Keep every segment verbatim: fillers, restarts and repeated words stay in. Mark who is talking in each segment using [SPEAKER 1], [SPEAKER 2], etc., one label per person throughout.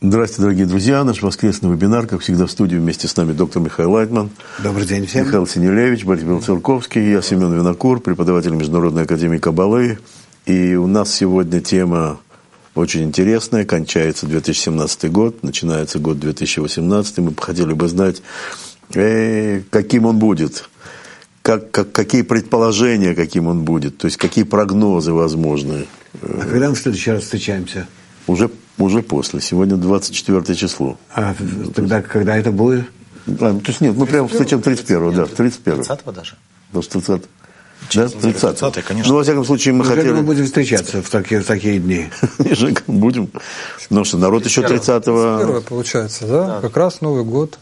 [SPEAKER 1] Здравствуйте, дорогие друзья. Наш воскресный вебинар, как всегда, в студии вместе с нами доктор Михаил Лайтман.
[SPEAKER 2] Добрый день всем.
[SPEAKER 1] Михаил Синелевич, Борис Белоцерковский, я Семен Винокур, преподаватель Международной академии Каббалы. И у нас сегодня тема очень интересная. Кончается две тысячи семнадцатый год, начинается год две тысячи восемнадцатый. Мы бы хотели бы знать, э, каким он будет, как, как, какие предположения, каким он будет, то есть какие прогнозы возможны.
[SPEAKER 2] А когда мы в следующий раз встречаемся?
[SPEAKER 1] Уже, уже после. Сегодня двадцать четвёртое число.
[SPEAKER 2] А тогда, когда это будет?
[SPEAKER 1] А, то есть нет, мы прямо встречаем тридцать первого, да, тридцать первого.
[SPEAKER 3] тридцатого даже?
[SPEAKER 1] Да, тридцатого. Да, тридцатого,
[SPEAKER 3] конечно.
[SPEAKER 1] Ну, во всяком случае, мы
[SPEAKER 2] Уже
[SPEAKER 1] хотели...
[SPEAKER 2] мы будем встречаться в такие, в такие дни.
[SPEAKER 1] Будем. Потому что народ еще тридцатого...
[SPEAKER 4] Первое получается, да? да? Как раз Новый год.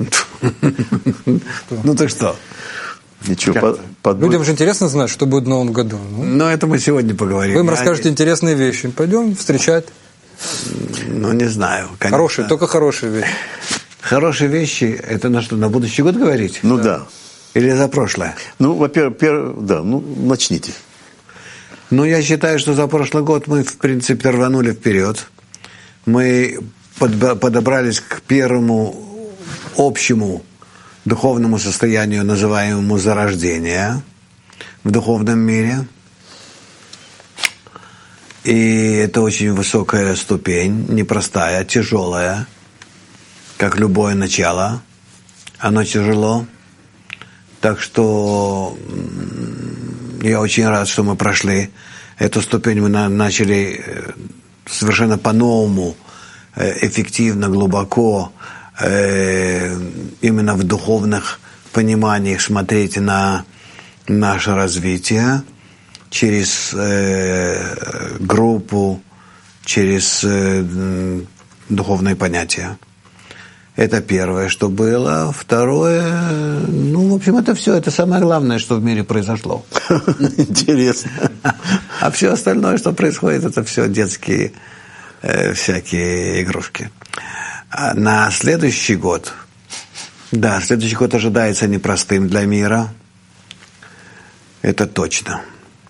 [SPEAKER 2] Ну, так что?
[SPEAKER 1] Ничего, под...
[SPEAKER 4] Людям же интересно знать, что будет в Новом году.
[SPEAKER 2] Ну, это мы сегодня поговорим.
[SPEAKER 4] Вы им расскажете интересные вещи. Пойдем встречать.
[SPEAKER 2] Ну, не знаю. Конечно.
[SPEAKER 4] Хорошие, только хорошие вещи.
[SPEAKER 2] Хорошие вещи, это на что, на будущий год говорить?
[SPEAKER 1] Ну, да.
[SPEAKER 2] Или за прошлое?
[SPEAKER 1] Ну, во-первых, пер... да, ну, начните.
[SPEAKER 2] Ну, я считаю, что за прошлый год мы, в принципе, рванули вперед. Мы подобрались к первому общему духовному состоянию, называемому зарождение в духовном мире. И это очень высокая ступень, непростая, тяжелая, как любое начало. Оно тяжело. Так что я очень рад, что мы прошли эту ступень. Мы начали совершенно по-новому, эффективно, глубоко, именно в духовных пониманиях смотреть на наше развитие через э, группу, через э, духовные понятия. Это первое, что было. Второе, ну, в общем, это все. Это самое главное, что в мире произошло.
[SPEAKER 1] Интересно.
[SPEAKER 2] А все остальное, что происходит, это все детские э, всякие игрушки. А на следующий год, да, следующий год ожидается непростым для мира. Это точно.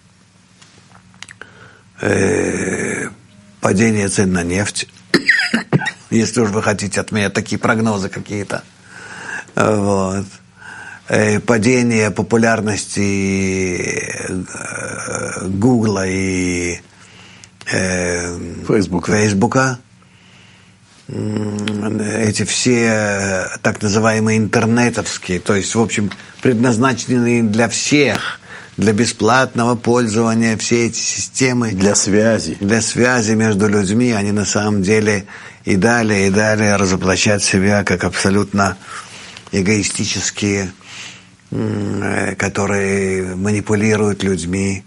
[SPEAKER 2] Э, падение цен на нефть, если уж вы хотите от меня такие прогнозы какие-то. Вот. Э, падение популярности Гугла и э,
[SPEAKER 1] Фейсбука.
[SPEAKER 2] Фейсбука. Эти все так называемые интернетовские, то есть, в общем, предназначенные для всех, для бесплатного пользования, все эти системы
[SPEAKER 1] для связи,
[SPEAKER 2] для связи между людьми, они на самом деле и далее, и далее разоблачат себя как абсолютно эгоистические, которые манипулируют людьми,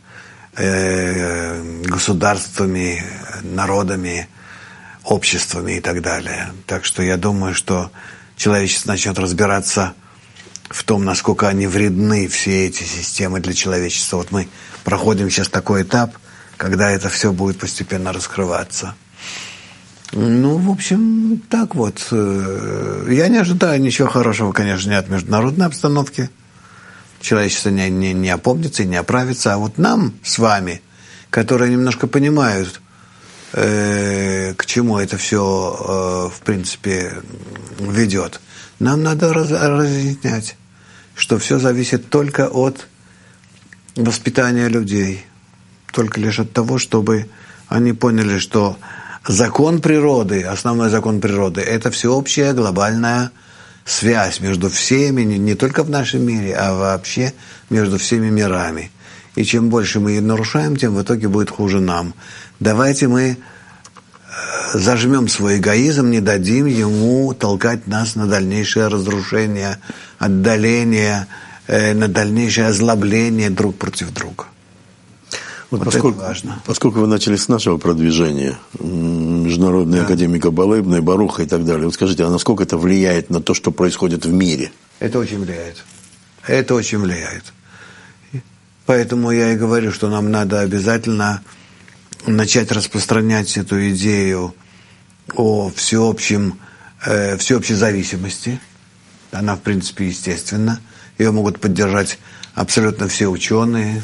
[SPEAKER 2] государствами, народами, обществами и так далее. Так что я думаю, что человечество начнет разбираться в том, насколько они вредны, все эти системы для человечества. Вот мы проходим сейчас такой этап, когда это все будет постепенно раскрываться. Ну, в общем, так вот. Я не ожидаю ничего хорошего, конечно, от международной обстановки. Человечество не, не, не опомнится и не оправится. А вот нам с вами, которые немножко понимают, э, к чему это все, э, в принципе, ведет, нам надо раз, разъяснять, что все зависит только от воспитания людей, только лишь от того, чтобы они поняли, что закон природы, основной закон природы, это всеобщая глобальная связь между всеми, не, не только в нашем мире, а вообще между всеми мирами. И чем больше мы ее нарушаем, тем в итоге будет хуже нам. Давайте мы зажмем свой эгоизм, не дадим ему толкать нас на дальнейшее разрушение, отдаление, э, на дальнейшее озлобление друг против друга.
[SPEAKER 1] Вот
[SPEAKER 2] вот
[SPEAKER 1] поскольку,
[SPEAKER 2] это важно.
[SPEAKER 1] Поскольку вы начали с нашего продвижения, Международной да. академии Каббалы, Ибн Баруха и так далее, вот скажите, а насколько это влияет на то, что происходит в мире?
[SPEAKER 2] Это очень влияет. Это очень влияет. Поэтому я и говорю, что нам надо обязательно начать распространять эту идею о всеобщем, э, всеобщей зависимости. Она, в принципе, естественна. Ее могут поддержать абсолютно все ученые.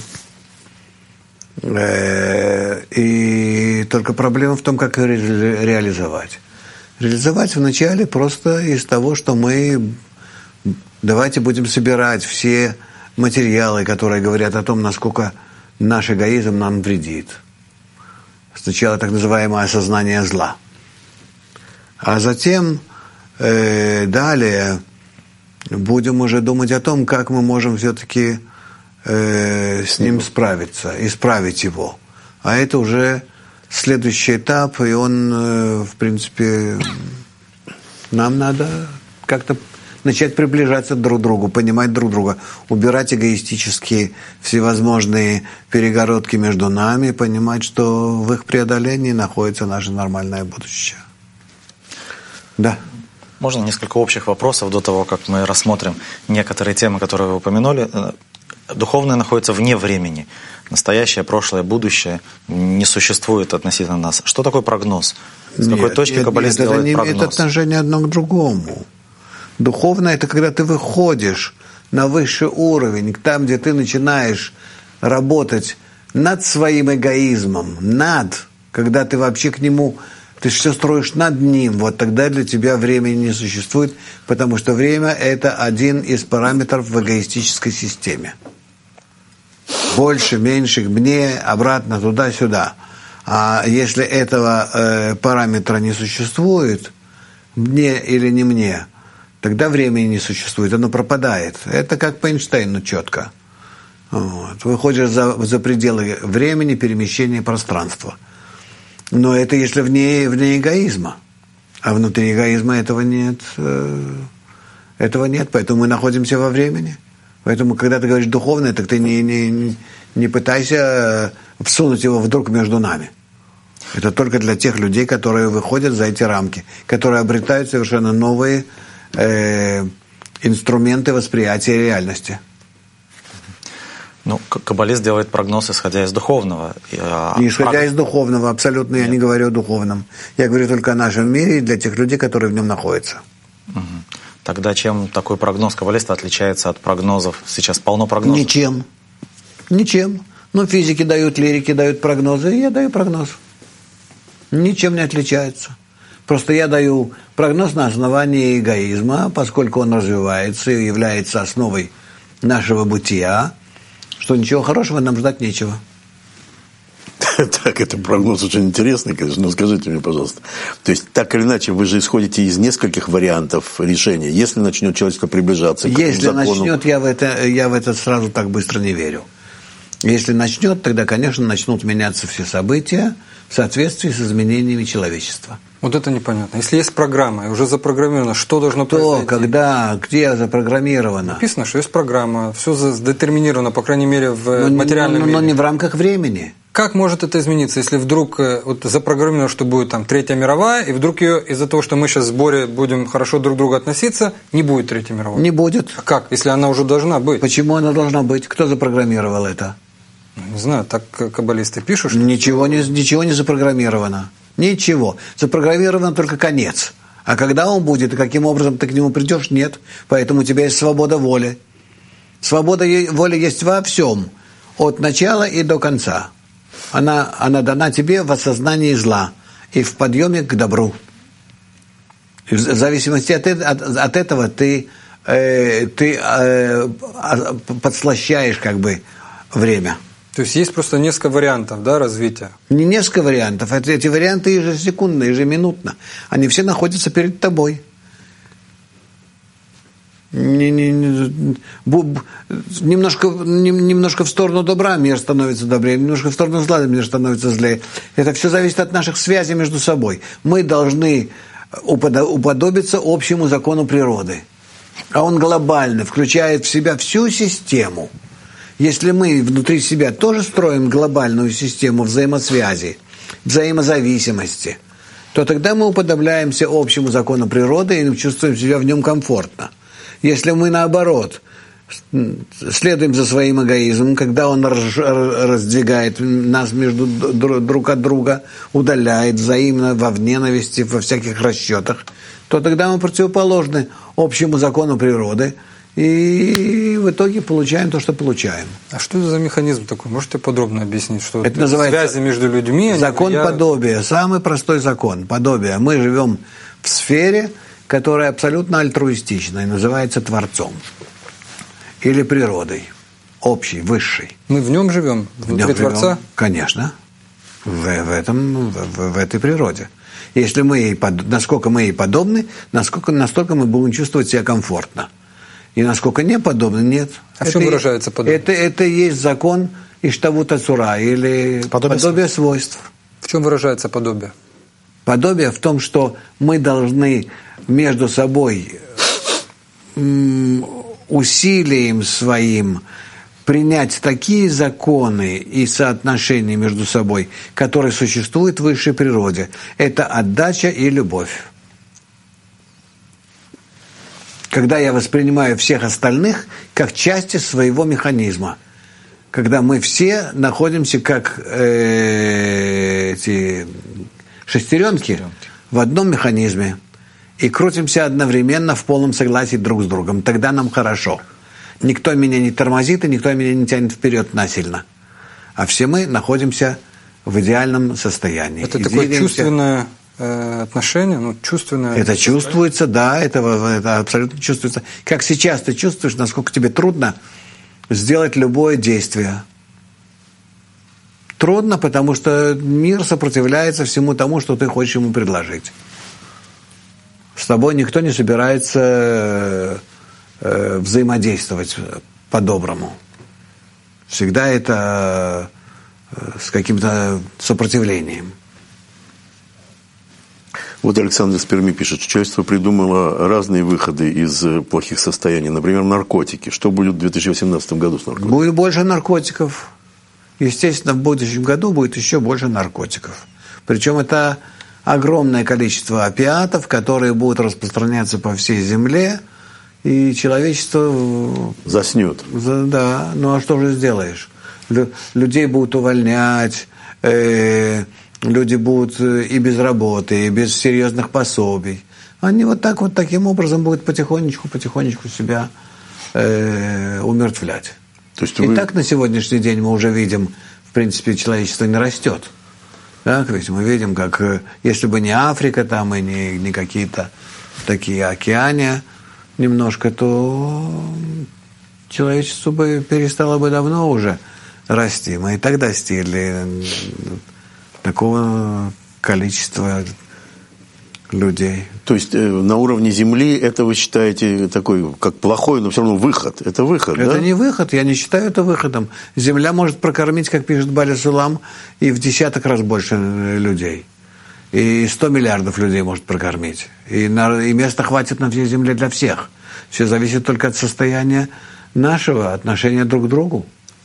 [SPEAKER 2] Э, и только проблема в том, как ее ре- реализовать. Реализовать вначале просто из того, что мы давайте будем собирать все материалы, которые говорят о том, насколько наш эгоизм нам вредит. Сначала так называемое осознание зла. А затем э, далее будем уже думать о том, как мы можем все-таки э, с ним справиться, исправить его. А это уже следующий этап, и он, э, в принципе, нам надо как-то начать приближаться друг к другу, понимать друг друга, убирать эгоистические всевозможные перегородки между нами, понимать, что в их преодолении находится наше нормальное будущее. Да.
[SPEAKER 3] Можно несколько общих вопросов до того, как мы рассмотрим некоторые темы, которые вы упомянули. Духовное находится вне времени. Настоящее, прошлое, будущее не существует относительно нас. Что такое прогноз? С какой
[SPEAKER 2] нет,
[SPEAKER 3] точки
[SPEAKER 2] нет,
[SPEAKER 3] каббалист
[SPEAKER 2] нет,
[SPEAKER 3] делает
[SPEAKER 2] это не
[SPEAKER 3] прогноз?
[SPEAKER 2] имеет отношения одно к другому. Духовное – это когда ты выходишь на высший уровень, там, где ты начинаешь работать над своим эгоизмом, над, когда ты вообще к нему, ты все строишь над ним, вот тогда для тебя времени не существует, потому что время – это один из параметров в эгоистической системе. Больше, меньше, мне, обратно, туда-сюда. А если этого э, параметра не существует, мне или не мне, тогда времени не существует, оно пропадает. Это как по Эйнштейну четко. Вот. Выходишь за, за пределы времени, перемещения, пространства. Но это если вне, вне эгоизма. А внутри эгоизма этого нет. Э, этого нет, поэтому мы находимся во времени. Поэтому, когда ты говоришь духовное, так ты не, не, не пытайся всунуть его вдруг между нами. Это только для тех людей, которые выходят за эти рамки, которые обретают совершенно новые э, инструменты восприятия реальности.
[SPEAKER 3] Ну, каббалист делает прогноз, исходя из духовного.
[SPEAKER 2] Не исходя из духовного, абсолютно. Нет. Я не говорю о духовном. Я говорю только о нашем мире и для тех людей, которые в нем находятся.
[SPEAKER 3] Угу. Тогда чем такой прогноз каббалиста отличается от прогнозов? Сейчас полно прогнозов.
[SPEAKER 2] Ничем. Ничем. Ну, физики дают, лирики дают прогнозы, и я даю прогноз. Ничем не отличается. Просто я даю прогноз на основании эгоизма, поскольку он развивается и является основой нашего бытия, что ничего хорошего нам ждать нечего.
[SPEAKER 1] Так, это прогноз очень интересный, конечно, но скажите мне, пожалуйста. То есть, так или иначе, вы же исходите из нескольких вариантов решения. Если начнет человечество приближаться к
[SPEAKER 2] Если
[SPEAKER 1] закону...
[SPEAKER 2] начнет, я в, это, я в это сразу так быстро не верю. Если начнет, тогда, конечно, начнут меняться все события в соответствии с изменениями человечества.
[SPEAKER 4] Вот это непонятно. Если есть программа, и уже запрограммировано, что должно
[SPEAKER 2] То,
[SPEAKER 4] произойти?
[SPEAKER 2] когда, где запрограммировано?
[SPEAKER 4] Написано, что есть программа, все задетерминировано, по крайней мере, в
[SPEAKER 2] но,
[SPEAKER 4] материальном
[SPEAKER 2] но,
[SPEAKER 4] мире.
[SPEAKER 2] Но не в рамках времени.
[SPEAKER 4] Как может это измениться, если вдруг вот, запрограммировано, что будет там Третья мировая, и вдруг ее из-за того, что мы сейчас в сборе будем хорошо друг к другу относиться, не будет Третьей мировой?
[SPEAKER 2] Не будет.
[SPEAKER 4] А как, если она уже должна быть?
[SPEAKER 2] Почему она должна быть? Кто запрограммировал это?
[SPEAKER 4] Не знаю, так каббалисты пишут, что...
[SPEAKER 2] Ничего не, ничего не запрограммировано. Ничего. Запрограммирован только конец. А когда он будет и каким образом ты к нему придешь, нет. Поэтому у тебя есть свобода воли. Свобода воли есть во всем. От начала и до конца. Она, она дана тебе в осознании зла и в подъеме к добру. И в зависимости от, от, от этого ты, э, ты э, подслащаешь как бы время.
[SPEAKER 4] То есть есть просто несколько вариантов, да, развития?
[SPEAKER 2] Не несколько вариантов. Это, эти варианты ежесекундно, ежеминутно. Они все находятся перед тобой. Не, не, не, бу, немножко, не, немножко в сторону добра мир становится добрее, немножко в сторону зла мир становится злее. Это все зависит от наших связей между собой. Мы должны уподобиться общему закону природы. А он глобальный, включает в себя всю систему. Если мы внутри себя тоже строим глобальную систему взаимосвязи, взаимозависимости, то тогда мы уподобляемся общему закону природы и чувствуем себя в нем комфортно. Если мы, наоборот, следуем за своим эгоизмом, когда он раздвигает нас между друг от друга, удаляет взаимно во ненависти, во всяких расчетах, то тогда мы противоположны общему закону природы, и в итоге получаем то, что получаем.
[SPEAKER 4] А что это за механизм такой? Можете подробно объяснить, что
[SPEAKER 2] это называется
[SPEAKER 4] связи между людьми?
[SPEAKER 2] Закон
[SPEAKER 4] я...
[SPEAKER 2] подобия. Самый простой закон. Подобие. Мы живем в сфере, которая абсолютно альтруистична и называется Творцом или природой, общей, высшей.
[SPEAKER 4] Мы в нем живем, внутри Творца?
[SPEAKER 2] Живем, конечно, в, в, этом, в, в этой природе. Если мы ей, насколько мы ей подобны, насколько, настолько мы будем чувствовать себя комфортно. И насколько не подобны, нет.
[SPEAKER 4] А в чем
[SPEAKER 2] это,
[SPEAKER 4] выражается подобие?
[SPEAKER 2] Это, это и есть закон Иштавут Ацура, или подобие, подобие свойств.
[SPEAKER 4] В чем выражается подобие?
[SPEAKER 2] Подобие в том, что мы должны между собой усилием своим принять такие законы и соотношения между собой, которые существуют в высшей природе. Это отдача и любовь. Когда я воспринимаю всех остальных как части своего механизма, когда мы все находимся как э, эти шестеренки, шестеренки в одном механизме и крутимся одновременно в полном согласии друг с другом, тогда нам хорошо. Никто меня не тормозит, и никто меня не тянет вперед насильно. А все мы находимся в идеальном состоянии.
[SPEAKER 4] Это и такое двигаемся. Чувственное э, отношение? Ну, чувственное
[SPEAKER 2] это состояние. Чувствуется, да, это, это абсолютно чувствуется. Как сейчас ты чувствуешь, насколько тебе трудно сделать любое действие. Трудно, потому что мир сопротивляется всему тому, что ты хочешь ему предложить. С тобой никто не собирается взаимодействовать по-доброму. Всегда это с каким-то сопротивлением.
[SPEAKER 1] Вот Александр из Перми пишет, что человечество придумало разные выходы из плохих состояний. Например, наркотики. Что будет в две тысячи восемнадцатом году с наркотиками?
[SPEAKER 2] Будет больше наркотиков. Естественно, в будущем году будет еще больше наркотиков. Причем это огромное количество опиатов, которые будут распространяться по всей земле, и человечество...
[SPEAKER 1] Заснет.
[SPEAKER 2] Да, ну а что же сделаешь? Людей будут увольнять, э, люди будут и без работы, и без серьезных пособий. Они вот так вот таким образом будут потихонечку, потихонечку себя э, умертвлять.
[SPEAKER 1] То есть
[SPEAKER 2] и
[SPEAKER 1] вы...
[SPEAKER 2] так на сегодняшний день мы уже видим, в принципе, человечество не растет. Так, ведь мы видим, как если бы не Африка там и не, не какие-то такие океания немножко, то человечество бы перестало бы давно уже расти. Мы и так достигли такого количества людей.
[SPEAKER 1] То есть э, на уровне Земли это вы считаете такой, как плохой, но все равно выход. Это выход,
[SPEAKER 2] это
[SPEAKER 1] да?
[SPEAKER 2] Это не выход, я не считаю это выходом. Земля может прокормить, как пишет Бали Сулам, и в десяток раз больше людей. И сто миллиардов людей может прокормить. И, на, и места хватит на всей Земле для всех. Все зависит только от состояния нашего отношения друг к другу.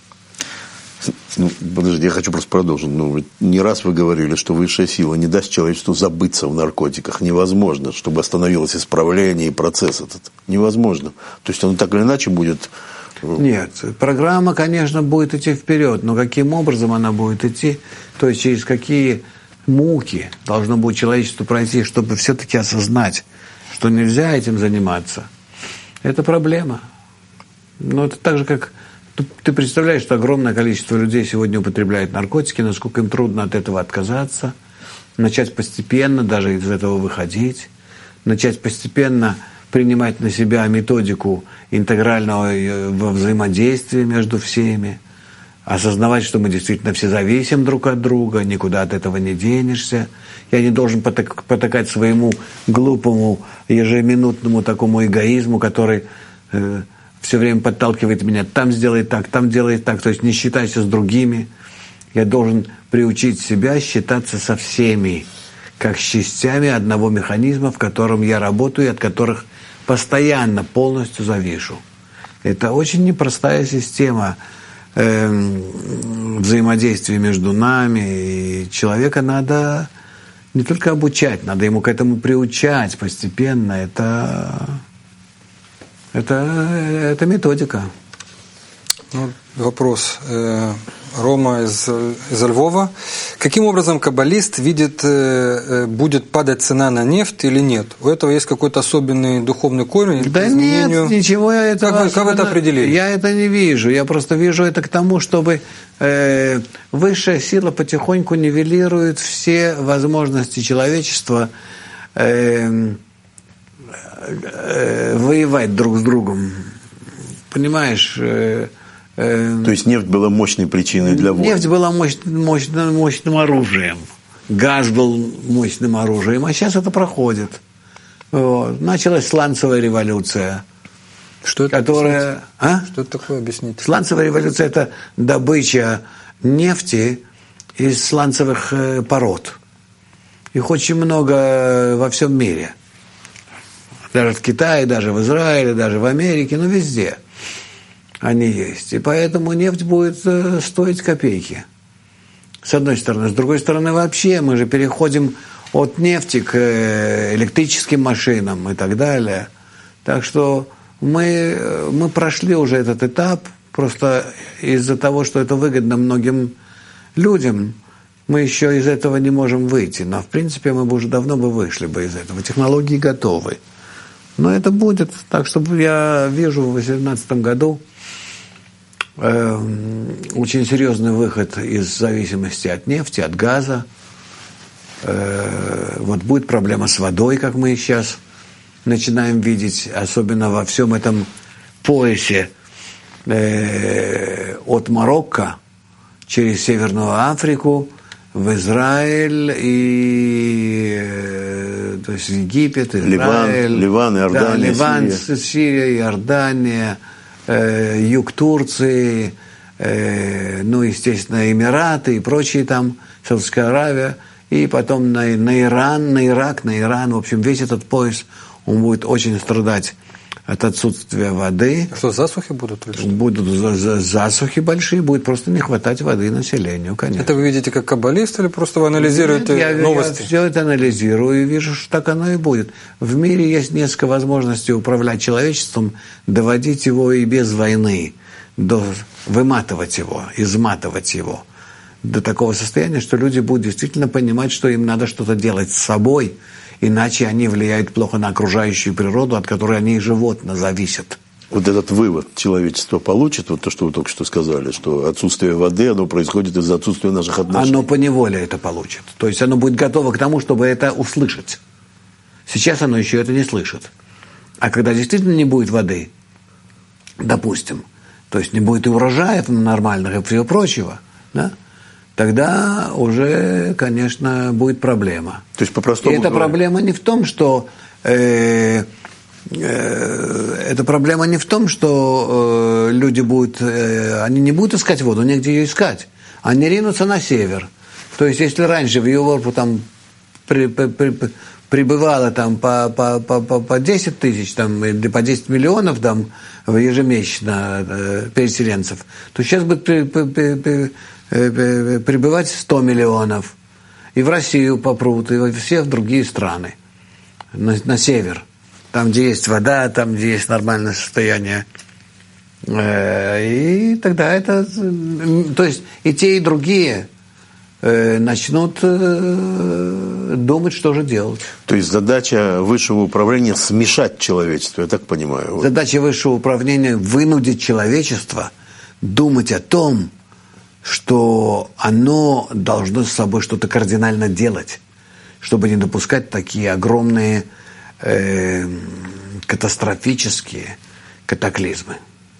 [SPEAKER 1] Ну, подожди, я хочу просто продолжить. Ну, не раз вы говорили, что высшая сила не даст человечеству забыться в наркотиках. Невозможно, чтобы остановилось исправление и процесс этот. Невозможно. То есть он так или иначе будет...
[SPEAKER 2] Нет, программа, конечно, будет идти вперед, но каким образом она будет идти, то есть через какие муки должно будет человечество пройти, чтобы все-таки осознать, что нельзя этим заниматься. Это проблема. Но это так же, как... Ты представляешь, что огромное количество людей сегодня употребляет наркотики, насколько им трудно от этого отказаться, начать постепенно даже из этого выходить, начать постепенно принимать на себя методику интегрального взаимодействия между всеми, осознавать, что мы действительно все зависим друг от друга, никуда от этого не денешься. Я не должен потакать своему глупому ежеминутному такому эгоизму, который... Э, все время подталкивает меня, там сделай так, там делай так, то есть не считайся с другими. Я должен приучить себя считаться со всеми, как с частями одного механизма, в котором я работаю и от которых постоянно полностью завишу. Это очень непростая система э, взаимодействия между нами, и человека надо не только обучать, надо ему к этому приучать постепенно. Это... Это, это методика.
[SPEAKER 4] Ну, вопрос. Рома из, из Львова. Каким образом каббалист видит, будет падать цена на нефть или нет? У этого есть какой-то особенный духовный корень?
[SPEAKER 2] Да нет, ничего я этого...
[SPEAKER 4] Как вы, как вы это определили?
[SPEAKER 2] Я это не вижу. Я просто вижу это к тому, чтобы э, высшая сила потихоньку нивелирует все возможности человечества э, э, воевать друг с другом. Понимаешь? Э, э,
[SPEAKER 1] То есть нефть была мощной причиной для войны?
[SPEAKER 2] Нефть была мощ, мощным, мощным оружием. Газ был мощным оружием, а сейчас это проходит. Вот. Началась сланцевая революция.
[SPEAKER 4] Что это,
[SPEAKER 2] которая, а?
[SPEAKER 4] Что это такое, объясните?
[SPEAKER 2] Сланцевая революция – это добыча нефти из сланцевых пород. Их очень много во всем мире. Даже в Китае, даже в Израиле, даже в Америке, ну везде они есть. И поэтому нефть будет стоить копейки. С одной стороны. С другой стороны, вообще мы же переходим от нефти к электрическим машинам и так далее. Так что мы, мы прошли уже этот этап, просто из-за того, что это выгодно многим людям, мы еще из этого не можем выйти. Но, в принципе, мы бы уже давно бы вышли бы из этого. Технологии готовы. Но это будет. Так что я вижу в две тысячи восемнадцатом году э, очень серьезный выход из зависимости от нефти, от газа. Э, вот будет проблема с водой, как мы сейчас начинаем видеть, особенно во всем этом поясе э, от Марокко через Северную Африку в Израиль и э, то есть Египет, Израиль,
[SPEAKER 1] Ливан, Ливан, Иордания,
[SPEAKER 2] да, Ливан,
[SPEAKER 1] Сирия,
[SPEAKER 2] Сирия Иордания, э, юг Турции, э, ну, естественно, Эмираты и прочие там, Саудовская Аравия, и потом на, на Иран, на Ирак, на Иран, в общем, весь этот пояс, он будет очень страдать от отсутствия воды.
[SPEAKER 4] Что, засухи будут? Или что?
[SPEAKER 2] Будут засухи большие, будет просто не хватать воды населению, конечно.
[SPEAKER 4] Это вы видите как каббалист или просто вы анализируете
[SPEAKER 2] Нет, я,
[SPEAKER 4] новости?
[SPEAKER 2] Я все это анализирую и вижу, что так оно и будет. В мире есть несколько возможностей управлять человечеством, доводить его и без войны, до, выматывать его, изматывать его до такого состояния, что люди будут действительно понимать, что им надо что-то делать с собой, иначе они влияют плохо на окружающую природу, от которой они и животные зависят.
[SPEAKER 1] Вот этот вывод человечество получит, вот то, что вы только что сказали, что отсутствие воды, оно происходит из-за отсутствия наших отношений.
[SPEAKER 2] Оно поневоле это получит. То есть оно будет готово к тому, чтобы это услышать. Сейчас оно еще это не слышит. А когда действительно не будет воды, допустим, то есть не будет и урожаев нормальных и всего прочего, да, тогда уже, конечно, будет проблема.
[SPEAKER 1] То есть, по-простому
[SPEAKER 2] И эта
[SPEAKER 1] говоря...
[SPEAKER 2] проблема не в том, что э, э, эта проблема не в том, что э, люди будут, э, они не будут искать воду, негде ее искать. Они ринутся на север. То есть, если раньше в Европу там при, при, при, прибывало там по, по, по, по десять тысяч там, или по десять миллионов там, ежемесячно э, переселенцев, то сейчас будет при, при, при, прибывать сто миллионов. И в Россию попрут, и во все другие страны. На, на север. Там, где есть вода, там, где есть нормальное состояние. И тогда это... То есть и те, и другие начнут думать, что же делать.
[SPEAKER 1] То есть задача высшего управления смешать человечество, я так понимаю.
[SPEAKER 2] Задача высшего управления вынудить человечество думать о том, что оно должно с собой что-то кардинально делать, чтобы не допускать такие огромные э, катастрофические катаклизмы.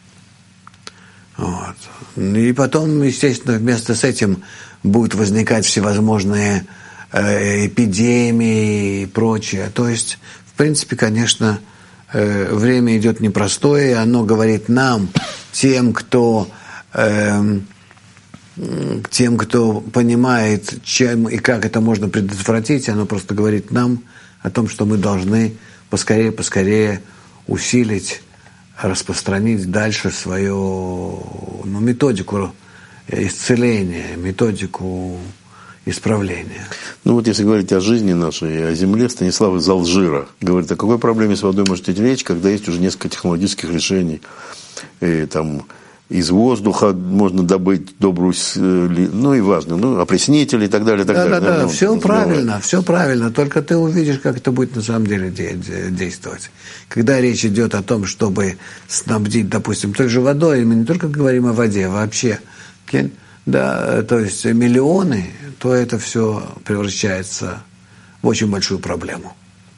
[SPEAKER 2] Вот. И потом, естественно, вместо с этим будут возникать всевозможные э, эпидемии и прочее. То есть, в принципе, конечно, э, время идет непростое, и оно говорит нам, тем, кто... Э, тем, кто понимает, чем и как это можно предотвратить, оно просто говорит нам о том, что мы должны поскорее-поскорее усилить, распространить дальше свою ну, методику исцеления, методику исправления.
[SPEAKER 1] Ну вот если говорить о жизни нашей, о земле, Станислав из Алжира говорит, о какой проблеме с водой может идти речь, когда есть уже несколько технологических решений, и там... Из воздуха можно добыть добрую, ну и важно, ну, опреснители и так далее. И так
[SPEAKER 2] да,
[SPEAKER 1] далее.
[SPEAKER 2] да, да,
[SPEAKER 1] ну,
[SPEAKER 2] все
[SPEAKER 1] ну,
[SPEAKER 2] правильно, все правильно, только ты увидишь, как это будет на самом деле действовать. Когда речь идет о том, чтобы снабдить, допустим, той же водой, мы не только говорим о воде, а вообще, да, то есть миллионы, то это все превращается в очень большую проблему.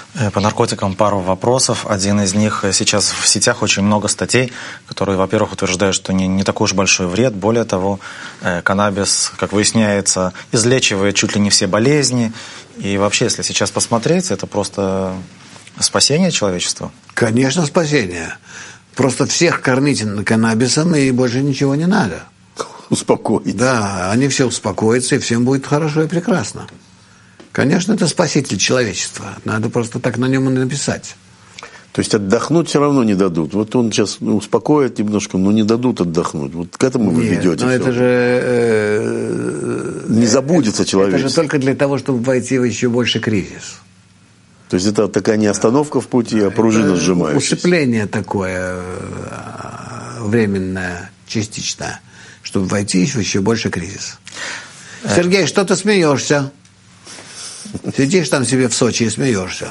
[SPEAKER 3] По наркотикам пару вопросов. Один из них: сейчас в сетях очень много статей, которые, во-первых, утверждают, что не, не такой уж большой вред. Более того, каннабис, как выясняется, излечивает чуть ли не все болезни. И вообще, если сейчас посмотреть, это просто спасение человечества.
[SPEAKER 2] Конечно, спасение. Просто всех кормить каннабисом, и больше ничего не надо.
[SPEAKER 1] Успокоить.
[SPEAKER 2] Да, они все успокоятся, и всем будет хорошо и прекрасно. Конечно, это спаситель человечества. Надо просто так на нем и написать.
[SPEAKER 1] То есть отдохнуть все равно не дадут. Вот он сейчас ну, успокоит немножко, но не дадут отдохнуть. Вот к этому вы
[SPEAKER 2] Нет,
[SPEAKER 1] ведете.
[SPEAKER 2] но это же...
[SPEAKER 1] Э, не забудется человечество.
[SPEAKER 2] Это же только для того, чтобы войти в еще больше кризис.
[SPEAKER 1] То есть это такая не остановка в пути, а пружина сжимающаяся.
[SPEAKER 2] Усыпление такое временное, частичное, чтобы войти в еще больше кризис. Сергей, что ты смеешься? Сидишь там себе в Сочи и смеешься.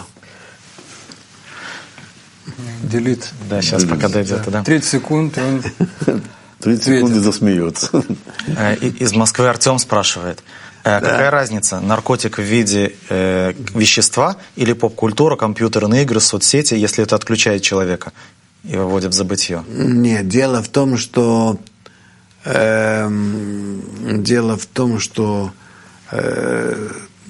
[SPEAKER 4] Делит.
[SPEAKER 3] Да, сейчас
[SPEAKER 1] Делит.
[SPEAKER 3] пока дойдет. Да.
[SPEAKER 4] тридцать секунд, и он...
[SPEAKER 1] тридцать секунд и засмеется.
[SPEAKER 3] Из Москвы Артем спрашивает. Какая да. разница, наркотик в виде э, вещества или поп-культура, компьютерные игры, соцсети, если это отключает человека и выводит в забытье?
[SPEAKER 2] Нет, дело в том, что э, дело в том, что э,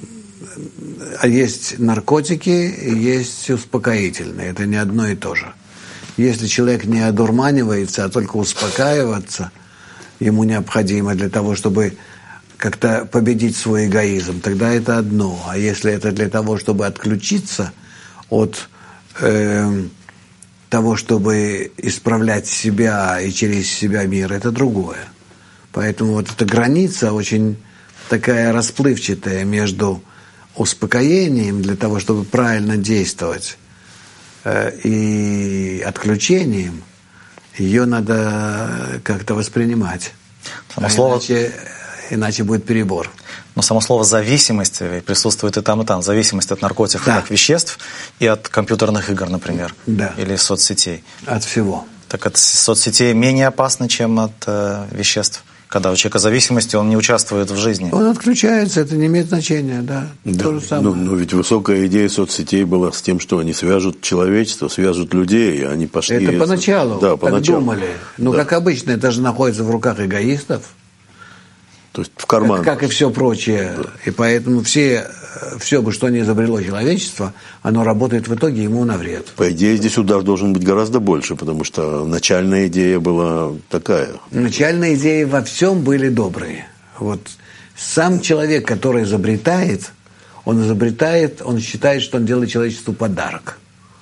[SPEAKER 2] есть наркотики и есть успокоительные. Это не одно и то же. Если человек не одурманивается, а только успокаиваться ему необходимо для того, чтобы как-то победить свой эгоизм, тогда это одно. А если это для того, чтобы отключиться от э, того, чтобы исправлять себя и через себя мир, это другое. Поэтому вот эта граница очень такая расплывчатая между успокоением для того, чтобы правильно действовать, э, и отключением, ее надо как-то воспринимать.
[SPEAKER 3] Само
[SPEAKER 2] а
[SPEAKER 3] слово...
[SPEAKER 2] иначе, иначе будет перебор.
[SPEAKER 3] Но само слово «зависимость» присутствует и там, и там. Зависимость от наркотиков,
[SPEAKER 2] да.
[SPEAKER 3] как веществ, и от компьютерных игр, например,
[SPEAKER 2] да.
[SPEAKER 3] или соцсетей.
[SPEAKER 2] От всего.
[SPEAKER 3] Так от соцсетей менее опасно, чем от э, веществ? Когда у человека зависимость, он не участвует в жизни.
[SPEAKER 2] Он отключается, это не имеет значения, да.
[SPEAKER 1] да.
[SPEAKER 2] То же самое.
[SPEAKER 1] Но, но ведь высокая идея соцсетей была с тем, что они свяжут человечество, свяжут людей, и они пошли...
[SPEAKER 2] Это поначалу,
[SPEAKER 1] да,
[SPEAKER 2] так
[SPEAKER 1] поначалу.
[SPEAKER 2] думали. Но, да. как обычно, это же находится в руках эгоистов.
[SPEAKER 1] То есть в карман.
[SPEAKER 2] Как, как и все прочее. Да. И поэтому все, все бы, что не изобрело человечество, оно работает в итоге ему на вред.
[SPEAKER 1] По идее, здесь удар должен быть гораздо больше, потому что начальная идея была такая.
[SPEAKER 2] Начальные идеи во всем были добрые. Вот сам человек, который изобретает, он изобретает, он считает, что он делает человечеству подарок.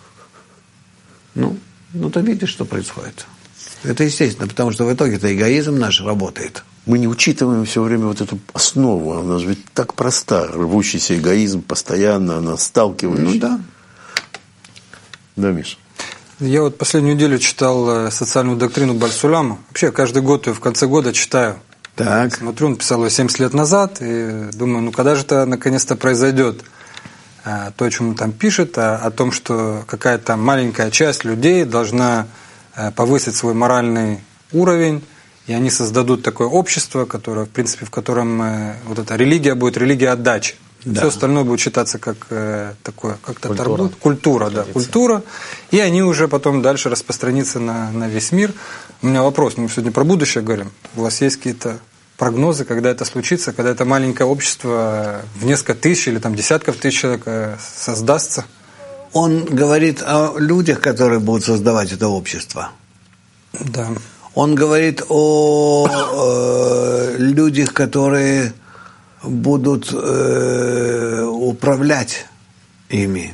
[SPEAKER 2] Ну, ну ты видишь, что происходит. Это естественно, потому что в итоге-то эгоизм наш работает.
[SPEAKER 1] Мы не учитываем все время вот эту основу. Она же ведь так проста. Рвущийся эгоизм постоянно, она сталкивающая.
[SPEAKER 2] Ну да.
[SPEAKER 1] Да, Миша?
[SPEAKER 4] Я вот последнюю неделю читал социальную доктрину Баль-Суляма. Вообще, каждый год ее в конце года читаю.
[SPEAKER 2] Так.
[SPEAKER 4] Смотрю, он писал ее семьдесят лет назад, и думаю, ну когда же это наконец-то произойдет? А, то, о чем он там пишет, а, о том, что какая-то маленькая часть людей должна а, повысить свой моральный уровень, и они создадут такое общество, которое, в принципе, в котором э, вот эта религия будет религия отдачи. Да. Все остальное будет считаться как э, такое, как-то
[SPEAKER 3] культура,
[SPEAKER 4] тарбут, культура, да, культура. И они уже потом дальше распространятся на, на весь мир. У меня вопрос, мы сегодня про будущее говорим. У вас есть какие-то прогнозы, когда это случится, когда это маленькое общество в несколько тысяч или там десятков тысяч человек создастся?
[SPEAKER 2] Он говорит о людях, которые будут создавать это общество.
[SPEAKER 4] Да.
[SPEAKER 2] Он говорит о э, людях, которые будут э, управлять ими,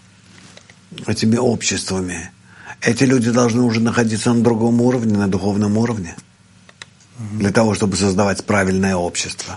[SPEAKER 2] этими обществами. Эти люди должны уже находиться на другом уровне, на духовном уровне, для того, чтобы создавать правильное общество.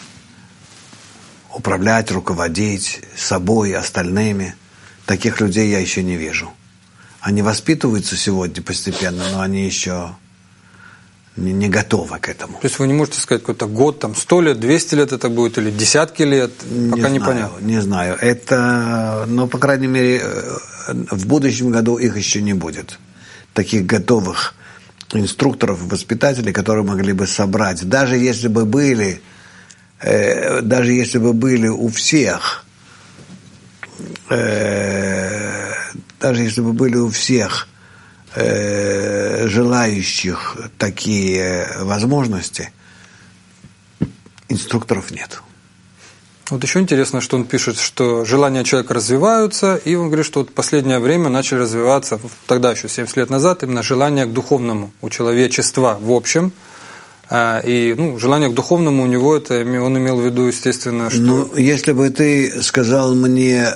[SPEAKER 2] Управлять, руководить собой, остальными. Таких людей я еще не вижу. Они воспитываются сегодня постепенно, но они еще... Не, не готова к этому.
[SPEAKER 4] То есть вы не можете сказать, какой-то год, там, сто лет, двести лет это будет, или десятки лет, пока
[SPEAKER 2] не
[SPEAKER 4] непонятно.
[SPEAKER 2] Знаю, не знаю. Это, ну, по крайней мере, в будущем году их еще не будет. Таких готовых инструкторов и воспитателей, которые могли бы собрать. Даже если бы были, э, даже если бы были у всех э, даже если бы были у всех э, желающих такие возможности, инструкторов нет.
[SPEAKER 4] Вот еще интересно, что он пишет, что желания человека развиваются, и он говорит, что вот в последнее время начали развиваться, тогда еще семьдесят лет назад, именно желание к духовному у человечества в общем. И ну, желание к духовному у него, это он имел в виду, естественно, что...
[SPEAKER 2] Ну, если бы ты сказал мне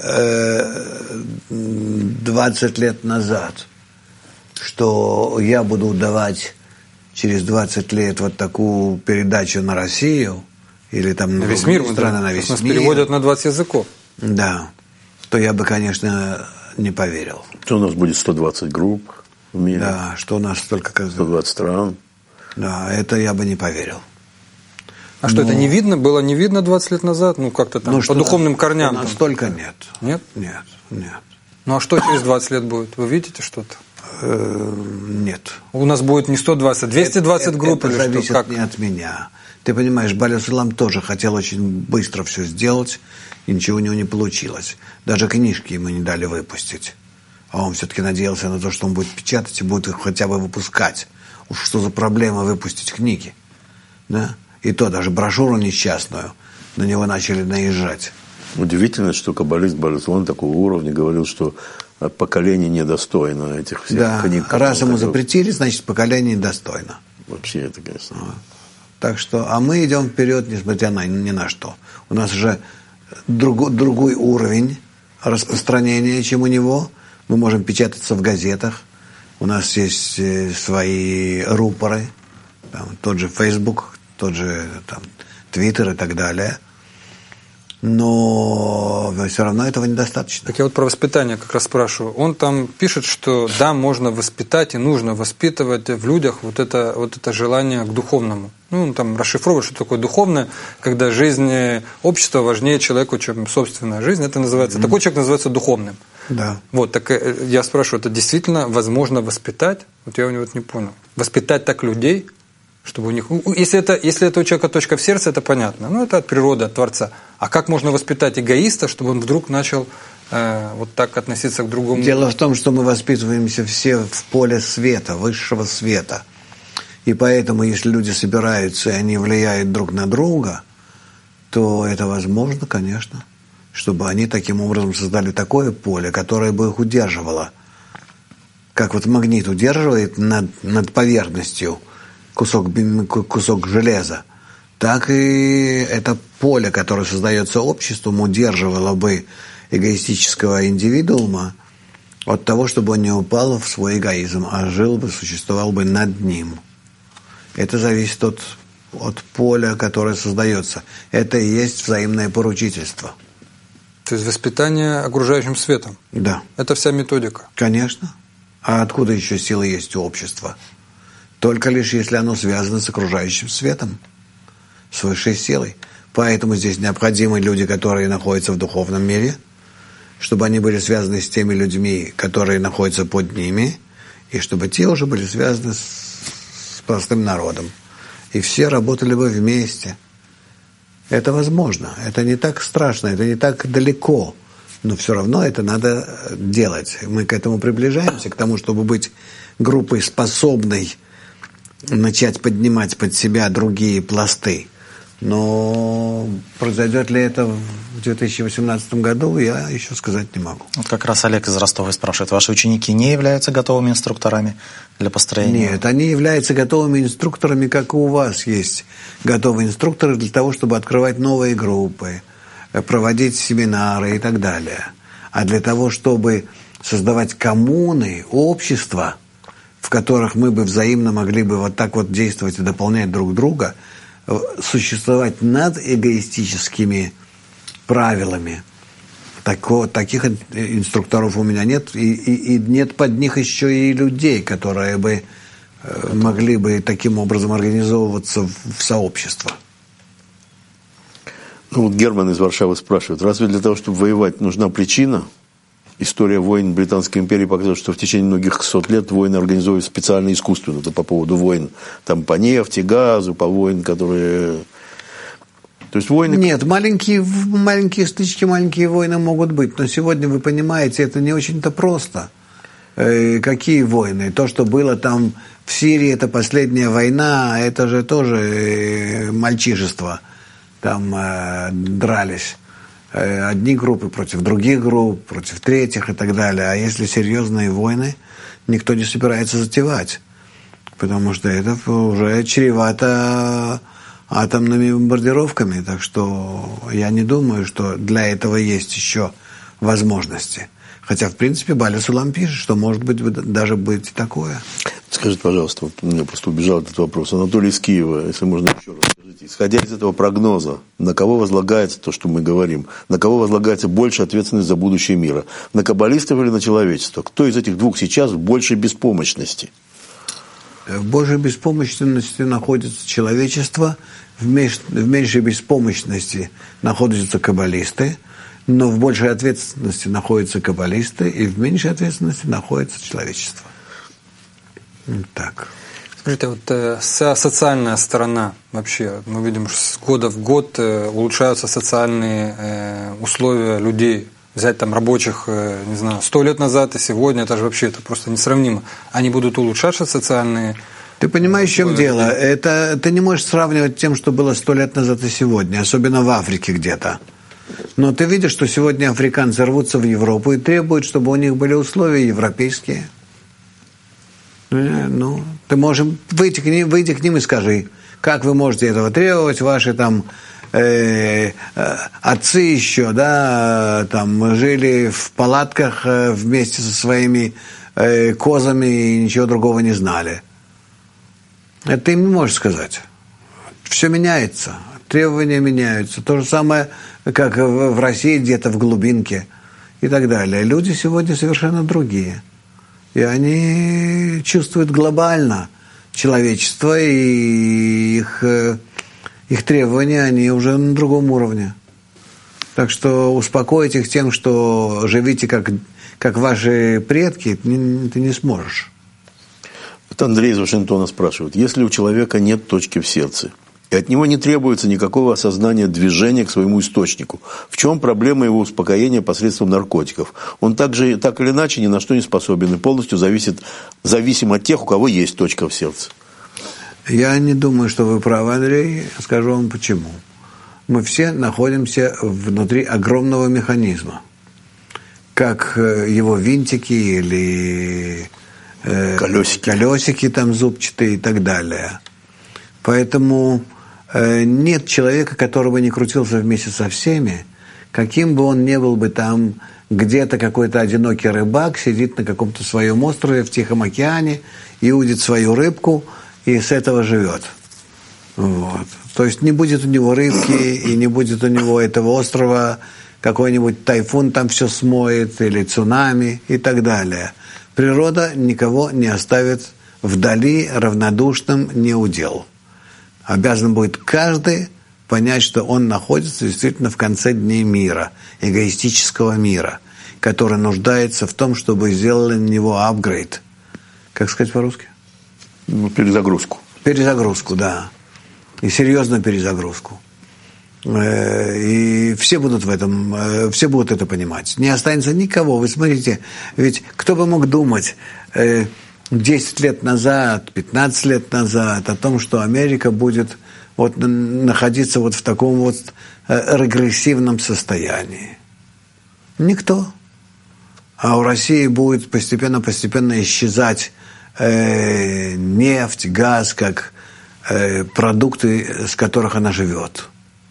[SPEAKER 2] двадцать лет назад, что я буду давать через двадцать лет вот такую передачу на Россию, или там
[SPEAKER 4] на весь мир,
[SPEAKER 2] страны, на весь
[SPEAKER 4] нас
[SPEAKER 2] мир,
[SPEAKER 4] переводят на двадцать языков.
[SPEAKER 2] Да, то я бы, конечно, не поверил.
[SPEAKER 1] Что у нас будет сто двадцать групп в мире?
[SPEAKER 2] Да, что у нас столько...
[SPEAKER 1] сто двадцать стран.
[SPEAKER 2] Да, это я бы не поверил.
[SPEAKER 4] А что,
[SPEAKER 2] Но...
[SPEAKER 4] это не видно? Было не видно двадцать лет назад? Ну, как-то там,
[SPEAKER 2] ну,
[SPEAKER 4] по
[SPEAKER 2] что
[SPEAKER 4] духовным корням?
[SPEAKER 2] Настолько нет.
[SPEAKER 4] Нет?
[SPEAKER 2] Нет, нет.
[SPEAKER 4] Ну, а что через двадцать лет будет? Вы видите что-то?
[SPEAKER 2] Нет.
[SPEAKER 4] У нас будет не сто двадцать, а двести двадцать
[SPEAKER 2] это,
[SPEAKER 4] групп?
[SPEAKER 2] Это
[SPEAKER 4] или
[SPEAKER 2] зависит
[SPEAKER 4] что? Как?
[SPEAKER 2] не от меня. Ты понимаешь, Баля-Салам тоже хотел очень быстро все сделать, и ничего у него не получилось. Даже книжки ему не дали выпустить. А он все-таки надеялся на то, что он будет печатать и будет их хотя бы выпускать. Уж что за проблема выпустить книги? Да? И то даже брошюру несчастную на него начали наезжать.
[SPEAKER 1] Удивительно, что каббалист Баля-Салам такого уровня говорил, что поколение недостойно этих всех
[SPEAKER 2] да.
[SPEAKER 1] книг.
[SPEAKER 2] Раз ему
[SPEAKER 1] которые...
[SPEAKER 2] запретили, значит, поколение недостойно.
[SPEAKER 1] Вообще это, конечно.
[SPEAKER 2] Так что, а мы идем вперед, несмотря на ни на что. У нас уже друг, другой уровень распространения, чем у него. Мы можем печататься в газетах. У нас есть свои рупоры, там, тот же Facebook, тот же там, Twitter и так далее. Но все равно этого недостаточно.
[SPEAKER 4] Так я вот про воспитание как раз спрашиваю. Он там пишет, что да, можно воспитать и нужно воспитывать в людях вот это, вот это желание к духовному. Ну, он там расшифровывает, что такое духовное, когда жизнь общества важнее человеку, чем собственная жизнь. Это называется, mm-hmm. такой человек называется духовным.
[SPEAKER 2] Да.
[SPEAKER 4] Вот, так я спрашиваю, это действительно возможно воспитать? Вот я у него вот не понял. Воспитать так людей, чтобы у них... Если это, если это у человека точка в сердце, это понятно. Ну, это от природы, от Творца. А как можно воспитать эгоиста, чтобы он вдруг начал э, вот так относиться к другому?
[SPEAKER 2] Дело в том, что мы воспитываемся все в поле света, высшего света. И поэтому, если люди собираются, и они влияют друг на друга, то это возможно, конечно, чтобы они таким образом создали такое поле, которое бы их удерживало. Как вот магнит удерживает над, над поверхностью кусок, кусок железа, так и это поле, которое создается обществом, удерживало бы эгоистического индивидуума от того, чтобы он не упал в свой эгоизм, а жил бы, существовал бы над ним. Это зависит от, от поля, которое создается. Это и есть взаимное поручительство.
[SPEAKER 4] То есть воспитание окружающим светом?
[SPEAKER 2] Да.
[SPEAKER 4] Это вся методика?
[SPEAKER 2] Конечно. А откуда еще силы есть у общества? Только лишь если оно связано с окружающим светом, с высшей силой. Поэтому здесь необходимы люди, которые находятся в духовном мире, чтобы они были связаны с теми людьми, которые находятся под ними, и чтобы те уже были связаны с простым народом. И все работали бы вместе. Это возможно. Это не так страшно, это не так далеко. Но все равно это надо делать. Мы к этому приближаемся, к тому, чтобы быть группой, способной начать поднимать под себя другие пласты. Но произойдет ли это в две тысячи восемнадцатом году, я еще сказать не могу.
[SPEAKER 3] Вот как раз Олег из Ростова спрашивает, ваши ученики не являются готовыми инструкторами для построения?
[SPEAKER 2] Нет, они являются готовыми инструкторами, как и у вас есть готовые инструкторы для того, чтобы открывать новые группы, проводить семинары и так далее. А для того, чтобы создавать коммуны, общества, в которых мы бы взаимно могли бы вот так вот действовать и дополнять друг друга, существовать над эгоистическими правилами. Тако, таких инструкторов у меня нет, и, и, и нет под них еще и людей, которые бы э, могли бы таким образом организовываться в, в сообщество.
[SPEAKER 1] Ну, вот Герман из Варшавы спрашивает, разве для того, чтобы воевать, нужна причина? История войн Британской империи показывает, что в течение многих сот лет войны организовывают специально искусственно. Это по поводу войн там, по нефти, газу, по войн, которые То есть войны...
[SPEAKER 2] Нет, маленькие, маленькие стычки, маленькие войны могут быть, но сегодня, вы понимаете, это не очень-то просто. Э, какие войны? То, что было там в Сирии, это последняя война, это же тоже э, мальчишество. Там э, дрались э, одни группы против других групп, против третьих и так далее. А если серьезные войны, никто не собирается затевать, потому что это уже чревато атомными бомбардировками. Так что я не думаю, что для этого есть еще возможности. Хотя, в принципе, Баля Сулам пишет, что может быть даже быть и такое.
[SPEAKER 1] Скажите, пожалуйста, вот у меня просто убежал этот вопрос. Анатолий из Киева, если можно еще раз скажите, исходя из этого прогноза, на кого возлагается то, что мы говорим, на кого возлагается больше ответственность за будущее мира? На каббалистов или на человечество? Кто из этих двух сейчас в большей беспомощности?
[SPEAKER 2] В большей беспомощности находится человечество, в меньшей беспомощности находятся каббалисты, но в большей ответственности находятся каббалисты, и в меньшей ответственности находится человечество. Так.
[SPEAKER 4] Скажите, вот э, вся социальная сторона вообще, мы видим, что с года в год э, улучшаются социальные э, условия людей. Взять там рабочих, э, не знаю, сто лет назад и сегодня, это же вообще это просто несравнимо. Они будут улучшаться социальные.
[SPEAKER 2] Ты понимаешь, в чем дело? Это ты не можешь сравнивать с тем, что было сто лет назад и сегодня, особенно в Африке где-то. Но ты видишь, что сегодня африканцы рвутся в Европу и требуют, чтобы у них были условия европейские. Ну, ты можешь выйти к ним, выйди к ним и скажи, как вы можете этого требовать, ваши там э, э, отцы еще, да, там жили в палатках э, вместе со своими э, козами и ничего другого не знали. Это ты им не можешь сказать. Все меняется, требования меняются. То же самое, как в России, где-то в глубинке и так далее. Люди сегодня совершенно другие. И они чувствуют глобально человечество, и их, их требования, они уже на другом уровне. Так что успокоить их тем, что живите как, как ваши предки, ты не, ты не сможешь.
[SPEAKER 1] Это Андрей из Вашингтона спрашивает. Если у человека нет точки в сердце, и от него не требуется никакого осознания движения к своему источнику, в чем проблема его успокоения посредством наркотиков? Он также, так или иначе ни на что не способен и полностью зависит, зависим от тех, у кого есть точка в сердце.
[SPEAKER 2] Я не думаю, что вы правы, Андрей. Скажу вам почему. Мы все находимся внутри огромного механизма. Как его винтики или э, колесики. колесики там зубчатые и так далее. Поэтому нет человека, который бы не крутился вместе со всеми, каким бы он ни был бы там, где-то какой-то одинокий рыбак сидит на каком-то своем острове в Тихом океане и удит свою рыбку, и с этого живет. Вот. То есть не будет у него рыбки, и не будет у него этого острова, какой-нибудь тайфун там все смоет, или цунами, и так далее. Природа никого не оставит вдали равнодушным неудел. Обязан будет каждый понять, что он находится действительно в конце дней мира, эгоистического мира, который нуждается в том, чтобы сделали на него апгрейд. Как сказать по-русски?
[SPEAKER 1] Ну, перезагрузку.
[SPEAKER 2] Перезагрузку, да. И серьезную перезагрузку. И все будут в этом, все будут это понимать. Не останется никого. Вы смотрите, ведь кто бы мог думать десять лет назад, пятнадцать лет назад о том, что Америка будет вот находиться вот в таком вот регрессивном состоянии. Никто. А у России будет постепенно-постепенно исчезать э, нефть, газ, как э, продукты, с которых она живет.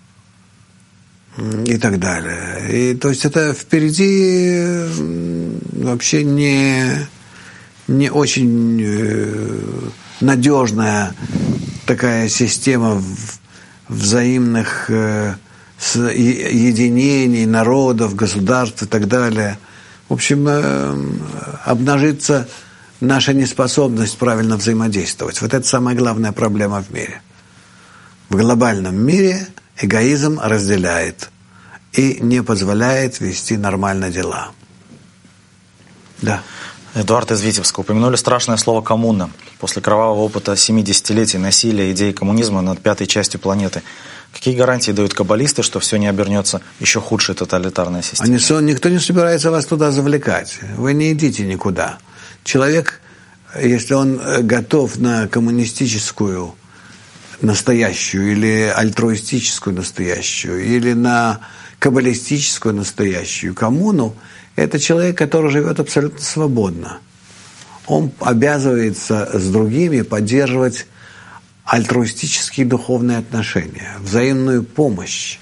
[SPEAKER 2] И так далее. И, то есть это впереди вообще не... не очень э, надежная такая система взаимных э, единений народов, государств и так далее. В общем, э, обнажится наша неспособность правильно взаимодействовать. Вот это самая главная проблема в мире. В глобальном мире эгоизм разделяет и не позволяет вести нормально дела. Да.
[SPEAKER 3] Эдуард из Витебска. Упомянули страшное слово «коммуна». После кровавого опыта семи десятилетий насилия, идеи коммунизма над пятой частью планеты. Какие гарантии дают каббалисты, что все не обернется еще худшей тоталитарной системой?
[SPEAKER 2] Они, никто не собирается вас туда завлекать. Вы не идите никуда. Человек, если он готов на коммунистическую настоящую, или альтруистическую настоящую, или на каббалистическую настоящую коммуну, это человек, который живет абсолютно свободно. Он обязывается с другими поддерживать альтруистические духовные отношения, взаимную помощь,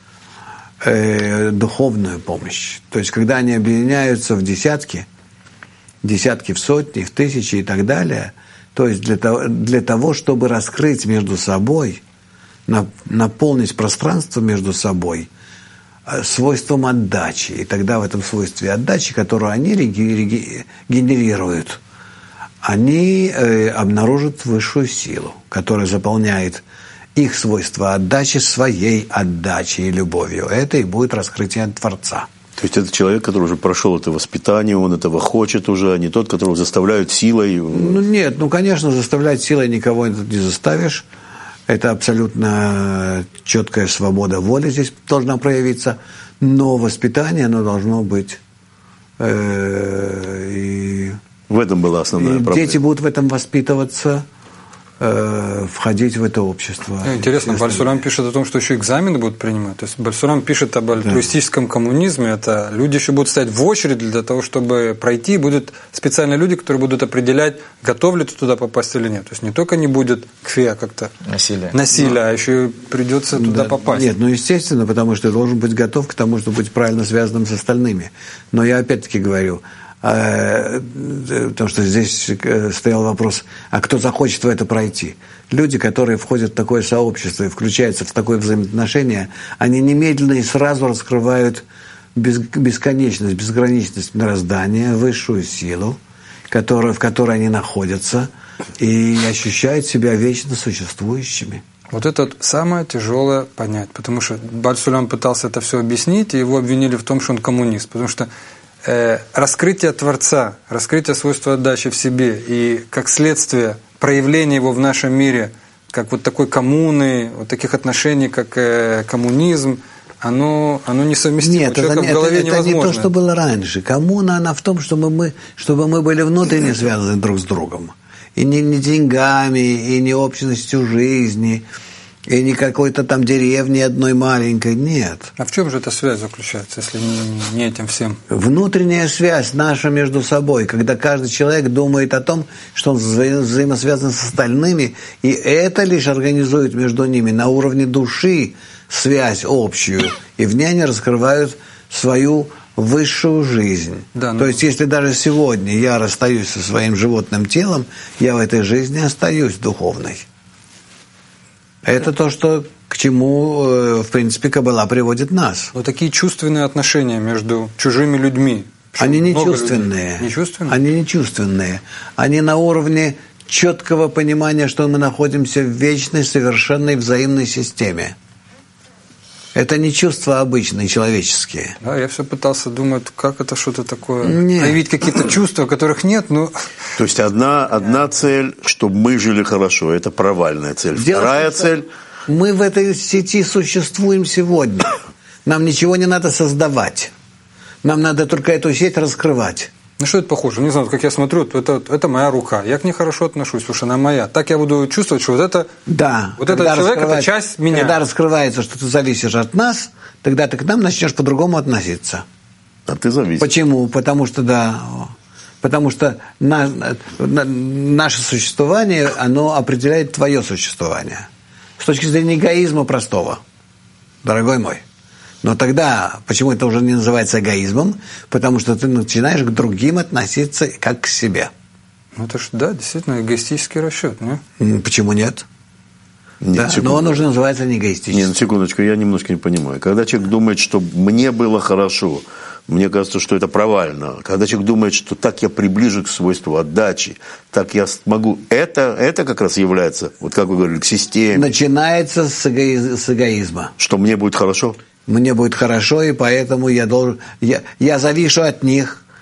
[SPEAKER 2] э, духовную помощь. То есть, когда они объединяются в десятки, десятки в сотни, в тысячи и так далее, то есть для того, для того чтобы раскрыть между собой, наполнить пространство между собой свойством отдачи. И тогда в этом свойстве отдачи, которую они генерируют, они э, обнаружат высшую силу, которая заполняет их свойство отдачи своей отдачей и любовью. Это и будет раскрытие Творца.
[SPEAKER 1] То есть это человек, который уже прошел это воспитание, он этого хочет уже, а не тот, которого заставляют силой?
[SPEAKER 2] Ну нет, ну конечно, заставлять силой никого не заставишь. Это абсолютно четкая свобода воли здесь должна проявиться. Но воспитание, оно должно быть. Э, и,
[SPEAKER 1] в этом была основная
[SPEAKER 2] и
[SPEAKER 1] проблема.
[SPEAKER 2] Дети будут в этом воспитываться, э, входить в это общество.
[SPEAKER 4] Интересно, Бальсурам пишет о том, что еще экзамены будут принимать. То есть Бальсурам пишет об альтруистическом да. коммунизме. Это люди еще будут стоять в очередь для того, чтобы пройти. Будут специальные люди, которые будут определять, готов ли ты туда попасть или нет. То есть не только не будет кфе как-то
[SPEAKER 3] насилие,
[SPEAKER 4] насилие но... а еще и придется туда
[SPEAKER 2] да.
[SPEAKER 4] попасть.
[SPEAKER 2] Нет, ну естественно, потому что ты должен быть готов к тому, чтобы быть правильно связанным с остальными. Но я опять-таки говорю, потому что здесь стоял вопрос, а кто захочет в это пройти? Люди, которые входят в такое сообщество и включаются в такое взаимоотношение, они немедленно и сразу раскрывают бесконечность, безграничность мироздания, высшую силу, которая, в которой они находятся, и ощущают себя вечно существующими.
[SPEAKER 4] Вот это самое тяжелое понять, потому что Бальсулям пытался это все объяснить, и его обвинили в том, что он коммунист, потому что э, раскрытие Творца, раскрытие свойства отдачи в себе и, как следствие, проявление его в нашем мире, как вот такой коммуны, вот таких отношений, как э, коммунизм, оно, оно несовместимо.
[SPEAKER 2] Нет, это,
[SPEAKER 4] в голове
[SPEAKER 2] это, это не то, что было раньше. Коммуна, она в том, чтобы мы, чтобы мы были внутренне связаны друг с другом. И не, не деньгами, и не общностью жизни, и не какой-то там деревни одной маленькой. Нет.
[SPEAKER 4] А в чем же эта связь заключается, если не, не этим всем?
[SPEAKER 2] Внутренняя связь наша между собой, когда каждый человек думает о том, что он вза- взаимосвязан с остальными, и это лишь организует между ними на уровне души связь общую, и в ней они раскрывают свою высшую жизнь. Да, ну... То есть, если даже сегодня я расстаюсь со своим животным телом, я в этой жизни остаюсь духовной. Это то, что, к чему, в принципе, Каббала приводит нас.
[SPEAKER 4] Вот такие чувственные отношения между чужими людьми.
[SPEAKER 2] Они не чувственные.
[SPEAKER 4] Не чувственные?
[SPEAKER 2] Они не чувственные. Они на уровне четкого понимания, что мы находимся в вечной, совершенной взаимной системе. Это не чувства обычные, человеческие.
[SPEAKER 4] Да, я все пытался думать, как это что-то такое.
[SPEAKER 2] Нет.
[SPEAKER 4] Проявить какие-то чувства, которых нет, но...
[SPEAKER 1] То есть одна, одна цель, чтобы мы жили хорошо, это провальная цель.
[SPEAKER 2] Дело
[SPEAKER 1] Вторая
[SPEAKER 2] в том,
[SPEAKER 1] цель...
[SPEAKER 2] Мы в этой сети существуем сегодня. Нам ничего не надо создавать. Нам надо только эту сеть раскрывать.
[SPEAKER 4] На что это похоже? Не знаю, как я смотрю, это, это моя рука. Я к ней хорошо отношусь, потому что она моя. Так я буду чувствовать, что вот это,
[SPEAKER 2] да,
[SPEAKER 4] вот этот человек – это часть меня.
[SPEAKER 2] Когда раскрывается, что ты зависишь от нас, тогда ты к нам начнешь по-другому относиться.
[SPEAKER 1] А ты зависишь.
[SPEAKER 2] Почему? Потому что, да, потому что на, на, наше существование, оно определяет твое существование. С точки зрения эгоизма простого, дорогой мой. Но тогда, почему это уже не называется эгоизмом? Потому что ты начинаешь к другим относиться как к себе.
[SPEAKER 4] Ну это же, да, действительно эгоистический расчет, не?
[SPEAKER 2] Почему нет?
[SPEAKER 1] Нет,
[SPEAKER 2] да, но он уже называется не эгоистический.
[SPEAKER 1] Нет, секундочку, я немножко не понимаю. Когда человек думает, что мне было хорошо, мне кажется, что это провально. Когда человек думает, что так я приближу к свойству отдачи, так я смогу... Это, это как раз является, вот как вы говорили, к системе.
[SPEAKER 2] Начинается с, эго... с эгоизма.
[SPEAKER 1] Что мне будет хорошо?
[SPEAKER 2] Мне будет хорошо, и поэтому я должен... Я, я завишу от них.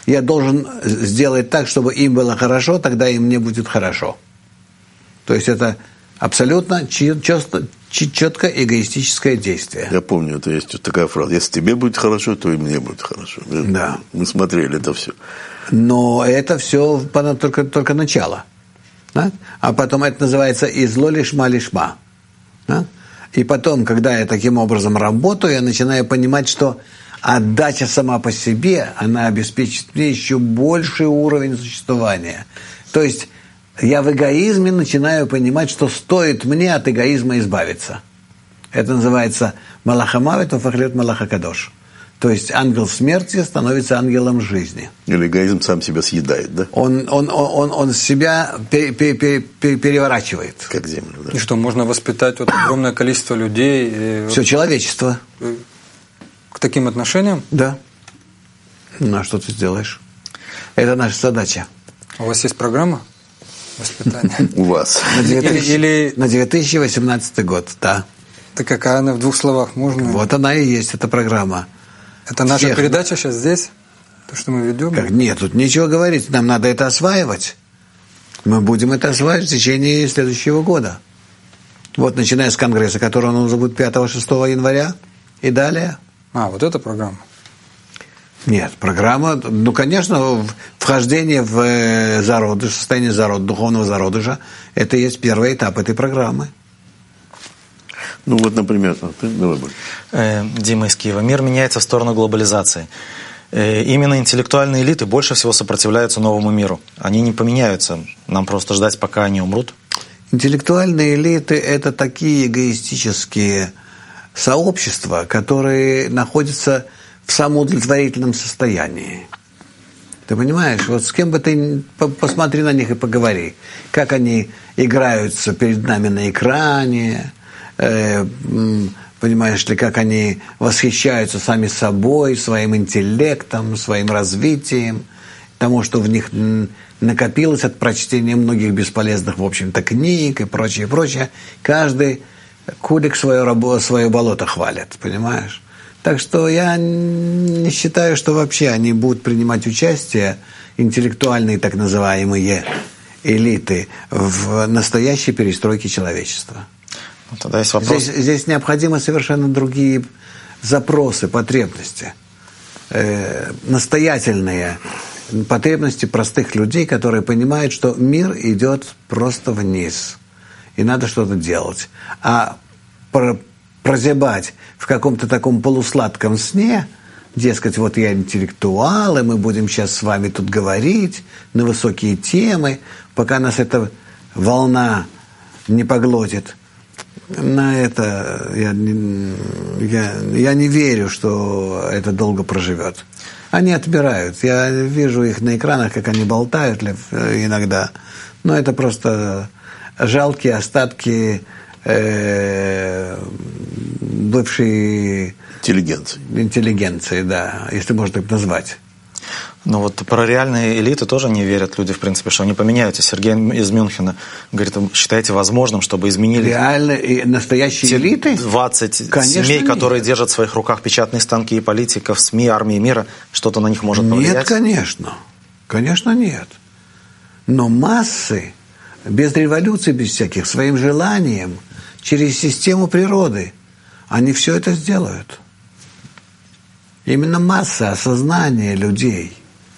[SPEAKER 2] я должен сделать так, чтобы им было хорошо, тогда и мне будет хорошо. То есть это абсолютно четко, четко эгоистическое действие.
[SPEAKER 1] Я помню, это есть такая фраза: если тебе будет хорошо, то и мне будет хорошо.
[SPEAKER 2] Да.
[SPEAKER 1] Мы смотрели это все.
[SPEAKER 2] Но это все только, только начало. Да? А потом это называется «изло лишма лишма». Да? И потом, когда я таким образом работаю, я начинаю понимать, что отдача сама по себе, она обеспечит мне еще больший уровень существования. То есть я в эгоизме начинаю понимать, что стоит мне от эгоизма избавиться. Это называется «малахамавит вафахлет малахакадош». То есть ангел смерти становится ангелом жизни.
[SPEAKER 1] Или эгоизм сам себя съедает, да?
[SPEAKER 2] Он, он, он, он себя пере, пере, пере, переворачивает.
[SPEAKER 1] Как землю, да.
[SPEAKER 4] И что, можно воспитать вот огромное количество людей? И
[SPEAKER 2] Все человечество.
[SPEAKER 4] К таким отношениям?
[SPEAKER 2] Да. Ну, а что ты сделаешь? Это наша задача.
[SPEAKER 4] У вас есть программа воспитания?
[SPEAKER 1] У вас.
[SPEAKER 2] На две тысячи восемнадцатый год, да.
[SPEAKER 4] Так какая она в двух словах можно?
[SPEAKER 2] Вот она и есть, эта программа.
[SPEAKER 4] Это наша
[SPEAKER 2] Всех.
[SPEAKER 4] передача сейчас здесь? То, что мы ведем?
[SPEAKER 2] Как? Нет, тут ничего говорить. Нам надо это осваивать. Мы будем это осваивать в течение следующего года. Вот, начиная с конгресса, который у нас будет пятого-шестого января, и далее.
[SPEAKER 4] А, вот эта программа?
[SPEAKER 2] Нет, программа, ну, конечно, вхождение в зародыш, состояние зарод, духовного зародыша, это и есть первый этап этой программы.
[SPEAKER 1] Ну вот, например, а, ты, давай,
[SPEAKER 3] э, Дима из Киева. Мир меняется в сторону глобализации. Э, именно интеллектуальные элиты больше всего сопротивляются новому миру. Они не поменяются. Нам просто ждать, пока они умрут.
[SPEAKER 2] Интеллектуальные элиты – это такие эгоистические сообщества, которые находятся в самоудовлетворительном состоянии. Ты понимаешь, вот с кем бы ты, посмотри на них и поговори, как они играются перед нами на экране, э, понимаешь ли, как они восхищаются сами собой, своим интеллектом, своим развитием, тому, что в них накопилось от прочтения многих бесполезных, в общем-то, книг и прочее, прочее. Каждый кулик свое, свое болото хвалит, понимаешь? Так что я не считаю, что вообще они будут принимать участие, интеллектуальные так называемые элиты, в настоящей перестройке человечества.
[SPEAKER 3] Ну, тогда есть вопрос.
[SPEAKER 2] Здесь, здесь необходимы совершенно другие запросы, потребности. Э, настоятельные потребности простых людей, которые понимают, что мир идет просто вниз, и надо что-то делать. А про, прозябать в каком-то таком полусладком сне, дескать, вот я интеллектуал, и мы будем сейчас с вами тут говорить на высокие темы, пока нас эта волна не поглотит. На это я не, я, я не верю, что это долго проживет. Они отмирают. Я вижу их на экранах, как они болтают иногда. Но это просто жалкие остатки э, бывшей
[SPEAKER 3] интеллигенции.
[SPEAKER 2] интеллигенции, да, если можно так назвать.
[SPEAKER 3] Ну вот про реальные элиты тоже не верят люди, в принципе, что они поменяются. Сергей из Мюнхена говорит, считаете возможным, чтобы изменили...
[SPEAKER 2] Реальные и настоящие элиты?
[SPEAKER 3] двадцать
[SPEAKER 2] Конечно,
[SPEAKER 3] семей,
[SPEAKER 2] нет.
[SPEAKER 3] которые держат в своих руках печатные станки и политиков, СМИ, армии мира, что-то на них может повлиять?
[SPEAKER 2] Нет, конечно. Конечно, нет. Но массы, без революции, без всяких, своим желанием, через систему природы, они все это сделают. Именно масса, осознание людей.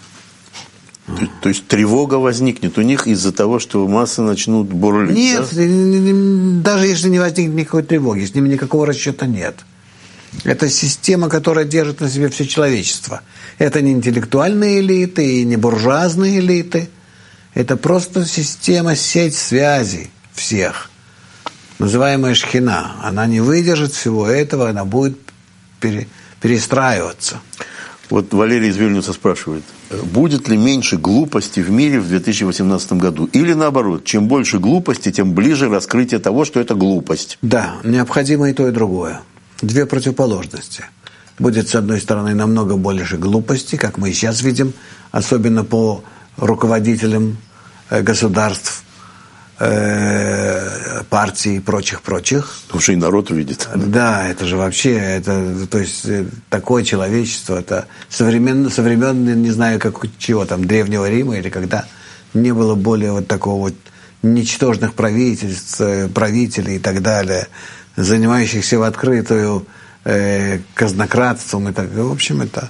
[SPEAKER 1] То, то есть тревога возникнет у них из-за того, что массы начнут бурлить?
[SPEAKER 2] Нет, да? Даже если не возникнет никакой тревоги, с ними никакого расчета нет. Это система, которая держит на себе все человечество. Это не интеллектуальные элиты и не буржуазные элиты. Это просто система, сеть связей всех. Называемая шхина. Она не выдержит всего этого, она будет пере, перестраиваться.
[SPEAKER 1] Вот Валерий из Вильнюса спрашивает, будет ли меньше глупости в мире в две тысячи восемнадцатом году? Или наоборот, чем больше глупости, тем ближе раскрытие того, что это глупость?
[SPEAKER 2] Да, необходимо и то, и другое. Две противоположности. Будет, с одной стороны, намного больше глупости, как мы и сейчас видим, особенно по руководителям государств, партий и прочих-прочих.
[SPEAKER 1] Потому что и народ увидит.
[SPEAKER 2] Да, это же вообще, это, то есть такое человечество, это современно, со времен, не знаю, как чего там, Древнего Рима или когда не было более вот такого вот ничтожных правительств, правителей и так далее, занимающихся в открытую э, казнократством и так далее. В общем, это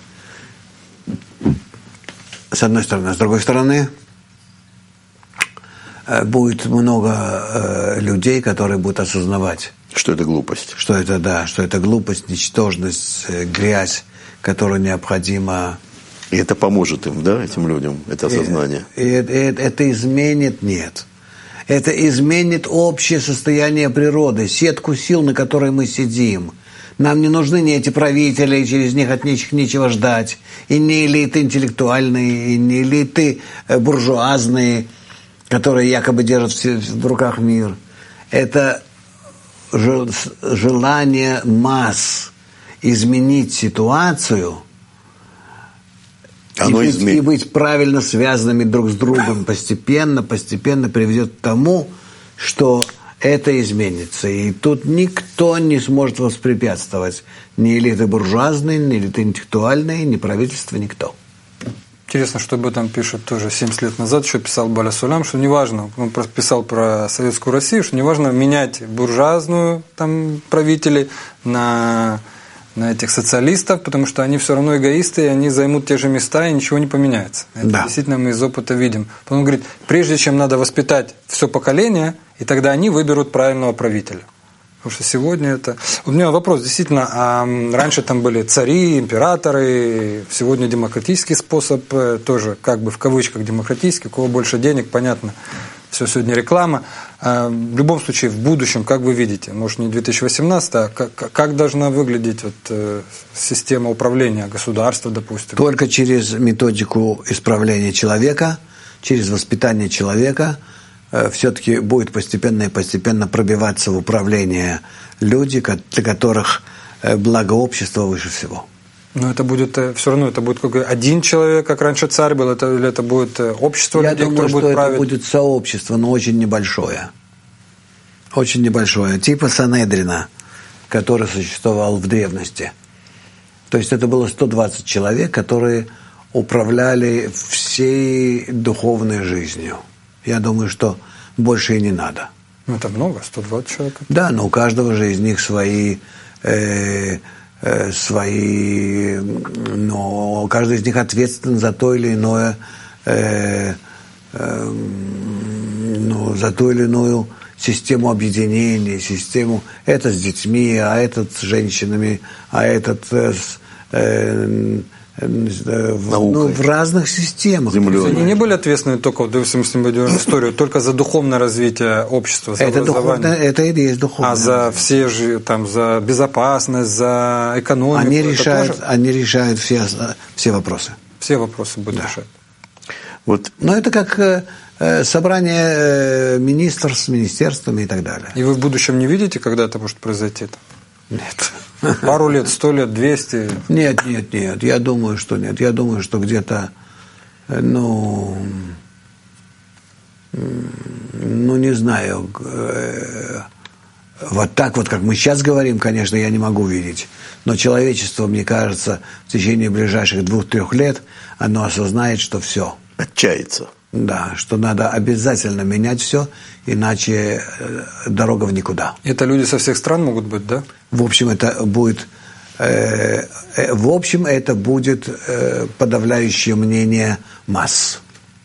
[SPEAKER 2] с одной стороны. С другой стороны, будет много э, людей, которые будут осознавать,
[SPEAKER 1] что это глупость.
[SPEAKER 2] Что это, да, что это глупость, ничтожность, э, грязь, которую необходимо...
[SPEAKER 1] И это поможет им, да, этим людям, это осознание?
[SPEAKER 2] И, и, и, это изменит? Нет. Это изменит общее состояние природы, сетку сил, на которой мы сидим. Нам не нужны ни эти правители, и через них от них нечего ждать, и не элиты интеллектуальные, и не элиты буржуазные, которые якобы держат в руках мир. Это желание масс изменить ситуацию и быть, и быть правильно связанными друг с другом постепенно, постепенно приведет к тому, что это изменится. И тут никто не сможет воспрепятствовать. Ни элиты буржуазные, ни элиты интеллектуальные, ни правительство, никто.
[SPEAKER 4] Интересно, что об этом пишет тоже семьдесят лет назад, еще писал Баля Сулям, что неважно, он писал про Советскую Россию, что неважно менять буржуазную там, правителей на, на этих социалистов, потому что они все равно эгоисты, и они займут те же места, и ничего не поменяется. Это да. Действительно мы из опыта видим. Он говорит, прежде чем надо воспитать все поколение, и тогда они выберут правильного правителя. Потому что сегодня это... У меня вопрос, действительно, а раньше там были цари, императоры, сегодня демократический способ, тоже как бы в кавычках демократический, у кого больше денег, понятно, все сегодня реклама. В любом случае, в будущем, как вы видите, может не две тысячи восемнадцатый, а как, как должна выглядеть вот, система управления государства, допустим?
[SPEAKER 2] Только через методику исправления человека, через воспитание человека, все-таки будет постепенно и постепенно пробиваться в управление люди, для которых благо общества выше всего.
[SPEAKER 4] Но это будет все равно, это будет какой один человек, как раньше царь был, это, или это будет общество
[SPEAKER 2] Я
[SPEAKER 4] людей,
[SPEAKER 2] думаю,
[SPEAKER 4] которые будут править?
[SPEAKER 2] Я думаю, что это будет сообщество, но очень небольшое. Очень небольшое. Типа Санедрина, который существовал в древности. То есть это было сто двадцать человек, которые управляли всей духовной жизнью. Я думаю, что больше и не надо.
[SPEAKER 4] Ну, это много, сто двадцать человек.
[SPEAKER 2] Да, но у каждого же из них свои, э, э, свои, но каждый из них ответственен за то или иное, э, э, ну, за ту или иную систему объединения, систему, это с детьми, а этот с женщинами, а этот с... Э, В, ну, в разных системах.
[SPEAKER 4] Землей. Они не были ответственны только, если мы берем историю, только за духовное развитие общества, за
[SPEAKER 2] это
[SPEAKER 4] образование.
[SPEAKER 2] Это и есть духовное.
[SPEAKER 4] А за все же, там, за безопасность, за экономику.
[SPEAKER 2] Они решают, тоже... они решают все, все вопросы.
[SPEAKER 4] Все вопросы будут да. решать.
[SPEAKER 1] Вот.
[SPEAKER 2] Но это как э, собрание э, министров с министерствами и так далее.
[SPEAKER 4] И вы в будущем не видите, когда это может произойти?
[SPEAKER 2] Нет.
[SPEAKER 4] Пару лет, сто лет, двести?
[SPEAKER 2] Нет, нет, нет. Я думаю, что нет. Я думаю, что где-то, ну, ну, не знаю, вот так вот, как мы сейчас говорим, конечно, я не могу видеть. Но человечество, мне кажется, в течение ближайших двух-трех лет, оно осознает, что все.
[SPEAKER 1] Отчается.
[SPEAKER 2] Да, что надо обязательно менять все, иначе дорога в никуда.
[SPEAKER 4] Это люди со всех стран могут быть, да?
[SPEAKER 2] В общем, это будет, э, э, в общем, это будет э, подавляющее мнение масс.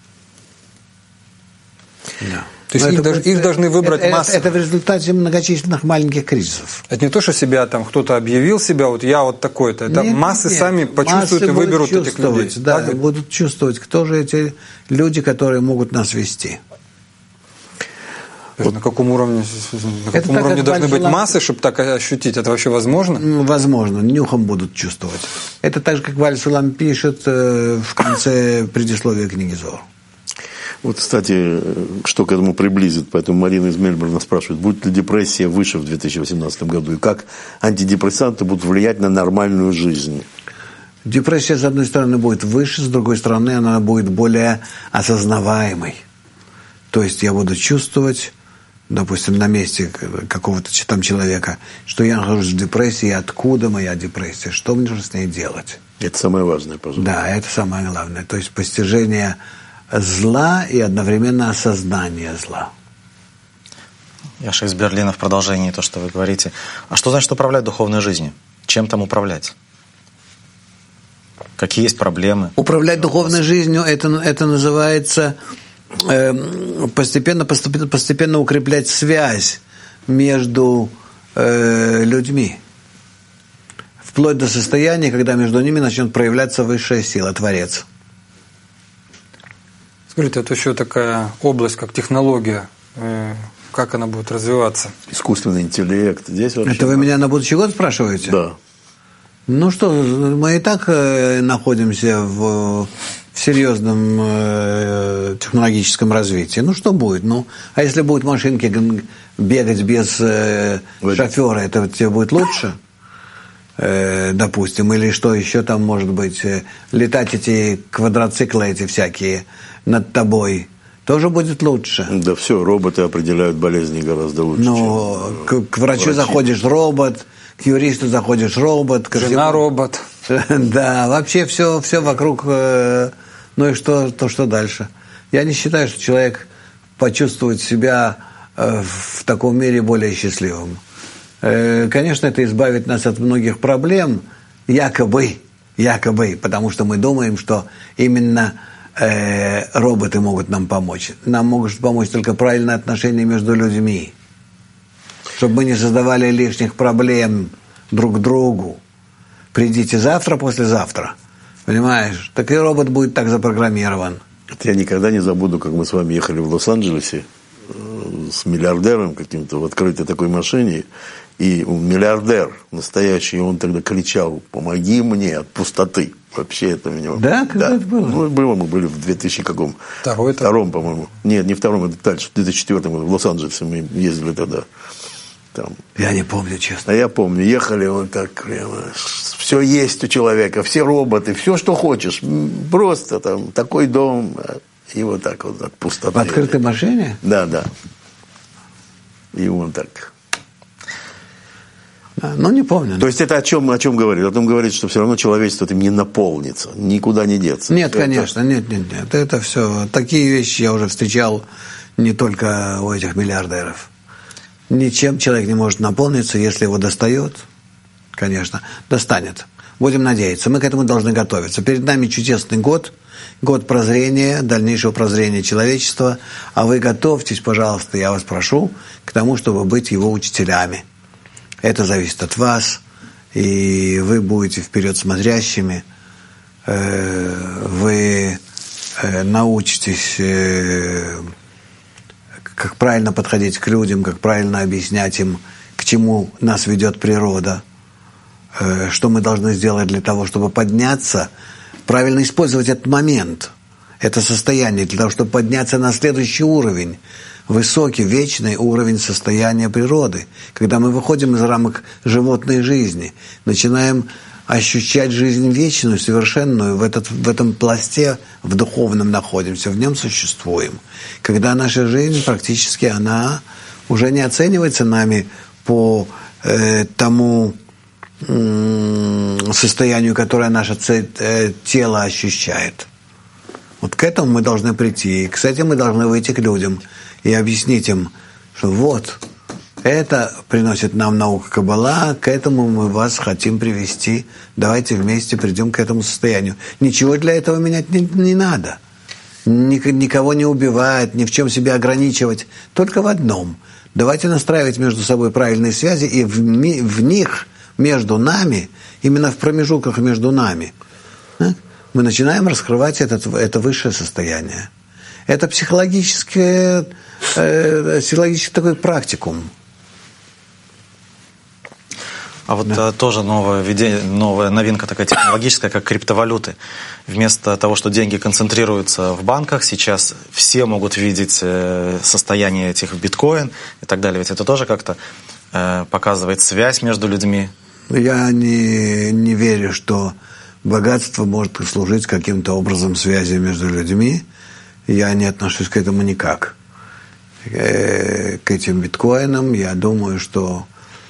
[SPEAKER 4] Да. То есть их, будет, их должны выбрать
[SPEAKER 2] это,
[SPEAKER 4] массы.
[SPEAKER 2] Это, это в результате многочисленных маленьких кризисов.
[SPEAKER 4] Это не то, что себя там кто-то объявил себя, вот я вот такой-то. Это нет, массы нет. сами почувствуют массы и выберут этих людей.
[SPEAKER 2] Да, так? Будут чувствовать, кто же эти люди, которые могут нас вести.
[SPEAKER 4] Вот. На каком уровне, на каком
[SPEAKER 2] это
[SPEAKER 4] уровне
[SPEAKER 2] так,
[SPEAKER 4] должны быть
[SPEAKER 2] ламп...
[SPEAKER 4] массы, чтобы так ощутить? Это вообще возможно?
[SPEAKER 2] Возможно, нюхом будут чувствовать. Это так же, как Баля Сулам пишет э, в конце предисловия книги Зоар.
[SPEAKER 1] Вот, кстати, что к этому приблизит, поэтому Марина из Мельбурна спрашивает, будет ли депрессия выше в две тысячи восемнадцатом году, и как антидепрессанты будут влиять на нормальную жизнь?
[SPEAKER 2] Депрессия, с одной стороны, будет выше, с другой стороны, она будет более осознаваемой. То есть я буду чувствовать допустим, на месте какого-то там человека, что я нахожусь в депрессии, откуда моя депрессия, что мне нужно с ней делать.
[SPEAKER 1] Это самое важное, пожалуйста.
[SPEAKER 2] Да, это самое главное. То есть постижение зла и одновременно осознание зла.
[SPEAKER 3] Яша из Берлина в продолжении то, что вы говорите. А что значит управлять духовной жизнью? Чем там управлять? Какие есть проблемы?
[SPEAKER 2] Управлять духовной жизнью, это, это называется э, постепенно, постепенно, постепенно укреплять связь между э, людьми. Вплоть до состояния, когда между ними начнет проявляться высшая сила, Творец.
[SPEAKER 4] Скажите, это еще такая область, как технология. Как она будет развиваться?
[SPEAKER 1] Искусственный интеллект. Здесь вообще...
[SPEAKER 2] Это вы меня на будущий год спрашиваете?
[SPEAKER 1] Да.
[SPEAKER 2] Ну что, мы и так находимся в, в серьезном э, технологическом развитии. Ну что будет? Ну, а если будут машинки бегать без э, шофера, это тебе будет лучше? Э, допустим, или что еще там может быть? Летать эти квадроциклы эти всякие над тобой тоже будет лучше.
[SPEAKER 1] Да все, роботы определяют болезни гораздо лучше.
[SPEAKER 2] Но к, к врачу врачи. Заходишь робот, к юристу заходишь робот. К
[SPEAKER 4] Жена
[SPEAKER 2] всему...
[SPEAKER 4] робот.
[SPEAKER 2] Да, вообще все, все вокруг. Ну и что, то что дальше? Я не считаю, что человек почувствует себя в таком мире более счастливым. Конечно, это избавит нас от многих проблем, якобы, якобы, потому что мы думаем, что именно э, роботы могут нам помочь. Нам могут помочь только правильное отношение между людьми, чтобы мы не создавали лишних проблем друг другу. Придите завтра, послезавтра, понимаешь? Так и робот будет так запрограммирован.
[SPEAKER 1] Я никогда не забуду, как мы с вами ехали в Лос-Анджелесе с миллиардером каким-то в открытой такой машине. И он миллиардер настоящий, и он тогда кричал: «Помоги мне от пустоты». Вообще это у него...
[SPEAKER 2] Да? Когда
[SPEAKER 1] да.
[SPEAKER 2] это было?
[SPEAKER 1] Ну, было, мы были в две тысячи каком?
[SPEAKER 4] Второй,
[SPEAKER 1] Втором, по-моему. Нет, не втором, это дальше, в две тысячи четвёртом году в Лос-Анджелесе мы ездили тогда. Там.
[SPEAKER 2] Я не помню, честно.
[SPEAKER 1] А я помню, ехали вот так прямо, все есть у человека, все роботы, все, что хочешь. Просто там такой дом, и вот так вот от пустоты.
[SPEAKER 2] В открытой машине?
[SPEAKER 1] Да, да. И он так...
[SPEAKER 2] Ну, не помню.
[SPEAKER 1] То есть это о чем, о чем говорит? О том говорит, что все равно человечество этим не наполнится, никуда не деться.
[SPEAKER 2] Нет,
[SPEAKER 1] это...
[SPEAKER 2] конечно, нет, нет, нет. Это все, такие вещи я уже встречал не только у этих миллиардеров. Ничем человек не может наполниться, если его достает, конечно, достанет. Будем надеяться, мы к этому должны готовиться. Перед нами чудесный год, год прозрения, дальнейшего прозрения человечества, а вы готовьтесь, пожалуйста, я вас прошу, к тому, чтобы быть его учителями. Это зависит от вас, и вы будете вперед смотрящими, вы научитесь, как правильно подходить к людям, как правильно объяснять им, к чему нас ведет природа, что мы должны сделать для того, чтобы подняться, правильно использовать этот момент, это состояние, для того, чтобы подняться на следующий уровень, высокий, вечный уровень состояния природы, когда мы выходим из рамок животной жизни, начинаем ощущать жизнь вечную, совершенную, в, этот, в этом пласте, в духовном находимся, в нем существуем. Когда наша жизнь практически, она уже не оценивается нами по э, тому э, состоянию, которое наше э, тело ощущает. Вот к этому мы должны прийти, и к этим мы должны выйти к людям и объяснить им, что вот, это приносит нам наука Каббала, к этому мы вас хотим привести, давайте вместе придем к этому состоянию. Ничего для этого менять не, не надо. Никого не убивать, ни в чем себя ограничивать, только в одном. Давайте настраивать между собой правильные связи, и в, в них, между нами, именно в промежутках между нами, мы начинаем раскрывать этот, это высшее состояние. Это психологическое, э, психологический такой практикум.
[SPEAKER 3] А вот да. тоже новое введение, новая новинка такая технологическая, как криптовалюты. Вместо того, что деньги концентрируются в банках, сейчас все могут видеть состояние этих биткоин и так далее. Ведь это тоже как-то э, показывает связь между людьми.
[SPEAKER 2] Я не, не верю, что богатство может служить каким-то образом связи между людьми. Я не отношусь к этому никак. э, к этим биткоинам. Я думаю, что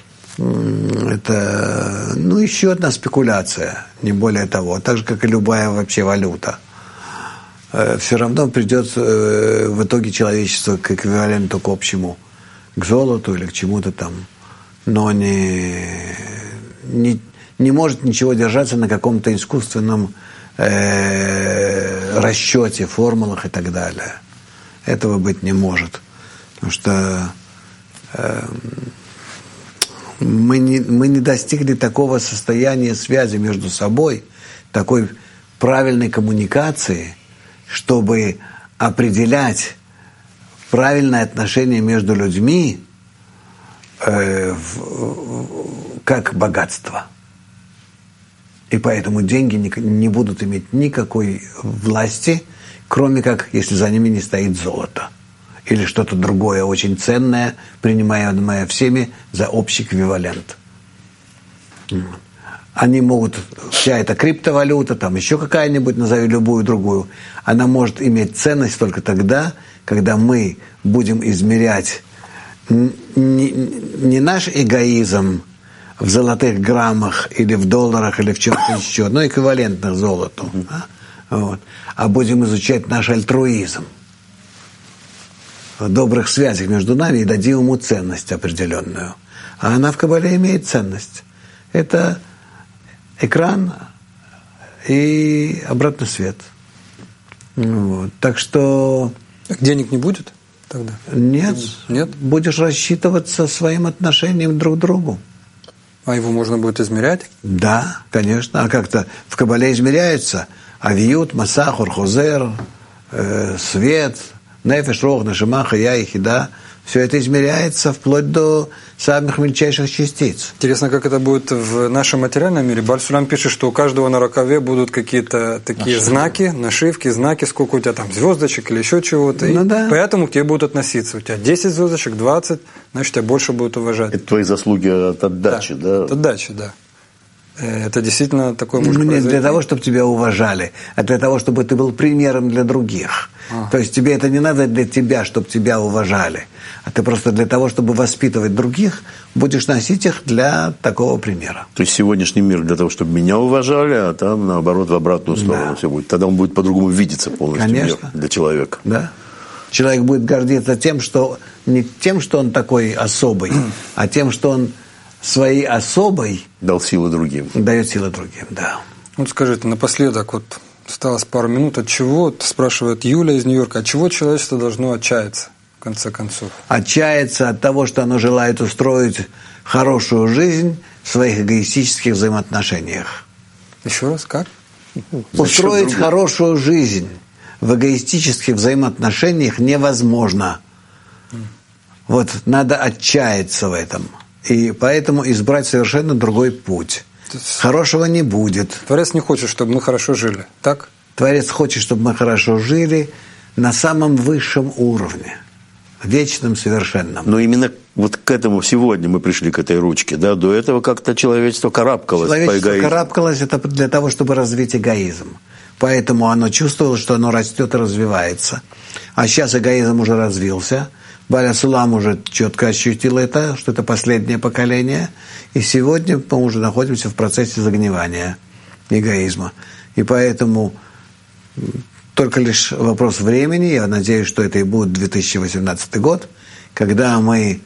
[SPEAKER 2] это, ну, еще одна спекуляция, не более того, так же, как и любая вообще валюта. Все равно придет в итоге человечество к эквиваленту, к общему, к золоту или к чему-то там, но не, не, не может ничего держаться на каком-то искусственном э, расчете, формулах и так далее. Этого быть не может, потому что э, Мы не, мы не достигли такого состояния связи между собой, такой правильной коммуникации, чтобы определять правильное отношение между людьми э, в, как богатство. И поэтому деньги не, не будут иметь никакой власти, кроме как, если за ними не стоит золото. Или что-то другое очень ценное, принимаемое всеми за общий эквивалент. Они могут, вся эта криптовалюта, там еще какая-нибудь, назови любую другую, она может иметь ценность только тогда, когда мы будем измерять не, не наш эгоизм в золотых граммах или в долларах или в чем-то еще, но эквивалентных золоту, а? Вот. А будем изучать наш альтруизм в добрых связях между нами и дадим ему ценность определенную. А она в Кабале имеет ценность. Это экран и обратный свет. Вот. Так что...
[SPEAKER 4] Денег не будет тогда?
[SPEAKER 2] Нет.
[SPEAKER 4] Нет?
[SPEAKER 2] Будешь рассчитываться своим отношением друг к другу.
[SPEAKER 4] А его можно будет измерять?
[SPEAKER 2] Да, конечно. А как-то в Кабале измеряется авиют, масахур, хозер, э, свет... Нефеш, рох, нашима, хая и хида. Все это измеряется вплоть до самых мельчайших частиц.
[SPEAKER 4] Интересно, как это будет в нашем материальном мире. Баль Сулам пишет, что у каждого на рукаве будут какие-то такие нашивки. знаки, нашивки, знаки, сколько у тебя там звездочек или еще чего-то. Ну, и да. Поэтому к тебе будут относиться. У тебя десять звездочек, двадцать, значит, тебя больше будут уважать.
[SPEAKER 1] Это твои заслуги от отдачи, да?
[SPEAKER 4] да? От отдачи, да. Это действительно такое может
[SPEAKER 2] ну,
[SPEAKER 4] произойти.
[SPEAKER 2] Не для того, чтобы тебя уважали, а для того, чтобы ты был примером для других. А. То есть тебе это не надо для тебя, чтобы тебя уважали, а ты просто для того, чтобы воспитывать других, будешь носить их для такого примера.
[SPEAKER 1] То есть сегодняшний мир для того, чтобы меня уважали, а там, наоборот, в обратную сторону да. все будет. Тогда он будет по-другому видеться полностью мир для человека.
[SPEAKER 2] Да. Человек будет гордиться тем, что не тем, что он такой особый, а тем, что он своей особой
[SPEAKER 1] дал силы другим.
[SPEAKER 2] Дает силы другим, да.
[SPEAKER 4] Вот скажите, напоследок, вот осталось пару минут, от чего, спрашивает Юля из Нью-Йорка, от чего человечество должно отчаяться, в конце концов?
[SPEAKER 2] Отчаяться от того, что оно желает устроить хорошую жизнь в своих эгоистических взаимоотношениях.
[SPEAKER 4] Еще раз, как?
[SPEAKER 2] Устроить хорошую жизнь в эгоистических взаимоотношениях невозможно. Вот надо отчаяться в этом. И поэтому избрать совершенно другой путь. Хорошего не будет.
[SPEAKER 4] Творец не хочет, чтобы мы хорошо жили, так?
[SPEAKER 2] Творец хочет, чтобы мы хорошо жили на самом высшем уровне, вечном, совершенном.
[SPEAKER 1] Но именно вот к этому сегодня мы пришли, к этой ручке. Да? До этого как-то человечество карабкалось
[SPEAKER 2] человечество
[SPEAKER 1] по эгоизму.
[SPEAKER 2] карабкалось это для того, чтобы развить эгоизм. Поэтому оно чувствовало, что оно растет и развивается. А сейчас эгоизм уже развился. Баля Сулам уже четко ощутил это, что это последнее поколение. И сегодня мы уже находимся в процессе загнивания эгоизма. И поэтому только лишь вопрос времени, я надеюсь, что это и будет две тысячи восемнадцатый год, когда мы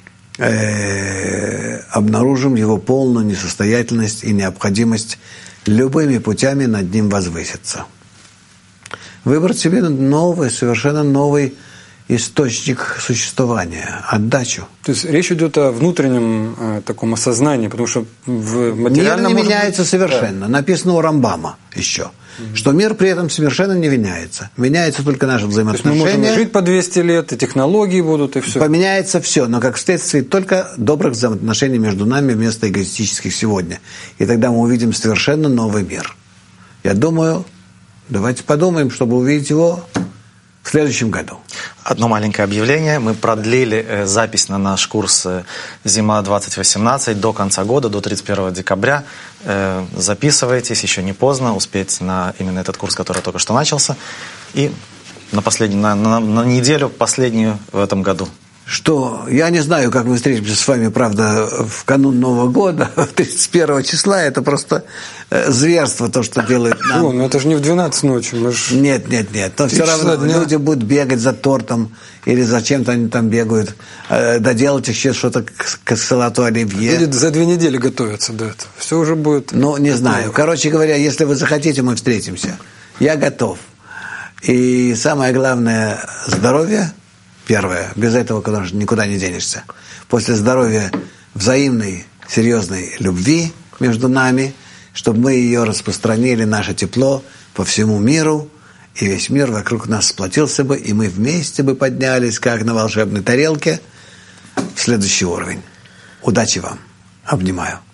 [SPEAKER 2] э, обнаружим его полную несостоятельность и необходимость любыми путями над ним возвыситься. Выбрать себе новый, совершенно новый источник существования, отдачу.
[SPEAKER 4] То есть речь идет о внутреннем э, таком осознании, потому что в материальном...
[SPEAKER 2] Мир не меняется
[SPEAKER 4] быть...
[SPEAKER 2] совершенно. Да. Написано у Рамбама еще, mm-hmm. что мир при этом совершенно не меняется. Меняется только наши взаимоотношения.
[SPEAKER 4] То есть мы можем жить по двести лет, и технологии будут, и все.
[SPEAKER 2] Поменяется все, но как следствие только добрых взаимоотношений между нами вместо эгоистических сегодня. И тогда мы увидим совершенно новый мир. Я думаю, давайте подумаем, чтобы увидеть его в следующем году.
[SPEAKER 3] Одно маленькое объявление. Мы продлили э, запись на наш курс э, «Зима двадцать восемнадцать» до конца года, до тридцать первого декабря. Э, записывайтесь, еще не поздно, успеть на именно этот курс, который только что начался. И на, последний, на, на, на неделю последнюю в этом году.
[SPEAKER 2] Что, я не знаю, как мы встретимся с вами, правда, в канун Нового года, тридцать первого числа, это просто э, зверство, то, что делает нам.
[SPEAKER 4] О, ну это же не в двенадцать ночи. Мы ж...
[SPEAKER 2] Нет, нет, нет, но все равно дня. Люди будут бегать за тортом, или за чем-то они там бегают, э, доделать еще что-то к, к салату оливье.
[SPEAKER 4] Люди за две недели готовятся до этого. Все уже будет...
[SPEAKER 2] Ну, не знаю. Короче говоря, если вы захотите, мы встретимся. Я готов. И самое главное, здоровье. Первое. Без этого, конечно, никуда не денешься. После здоровья взаимной, серьезной любви между нами, чтобы мы ее распространили, наше тепло, по всему миру, и весь мир вокруг нас сплотился бы, и мы вместе бы поднялись, как на волшебной тарелке, в следующий уровень. Удачи вам. Обнимаю.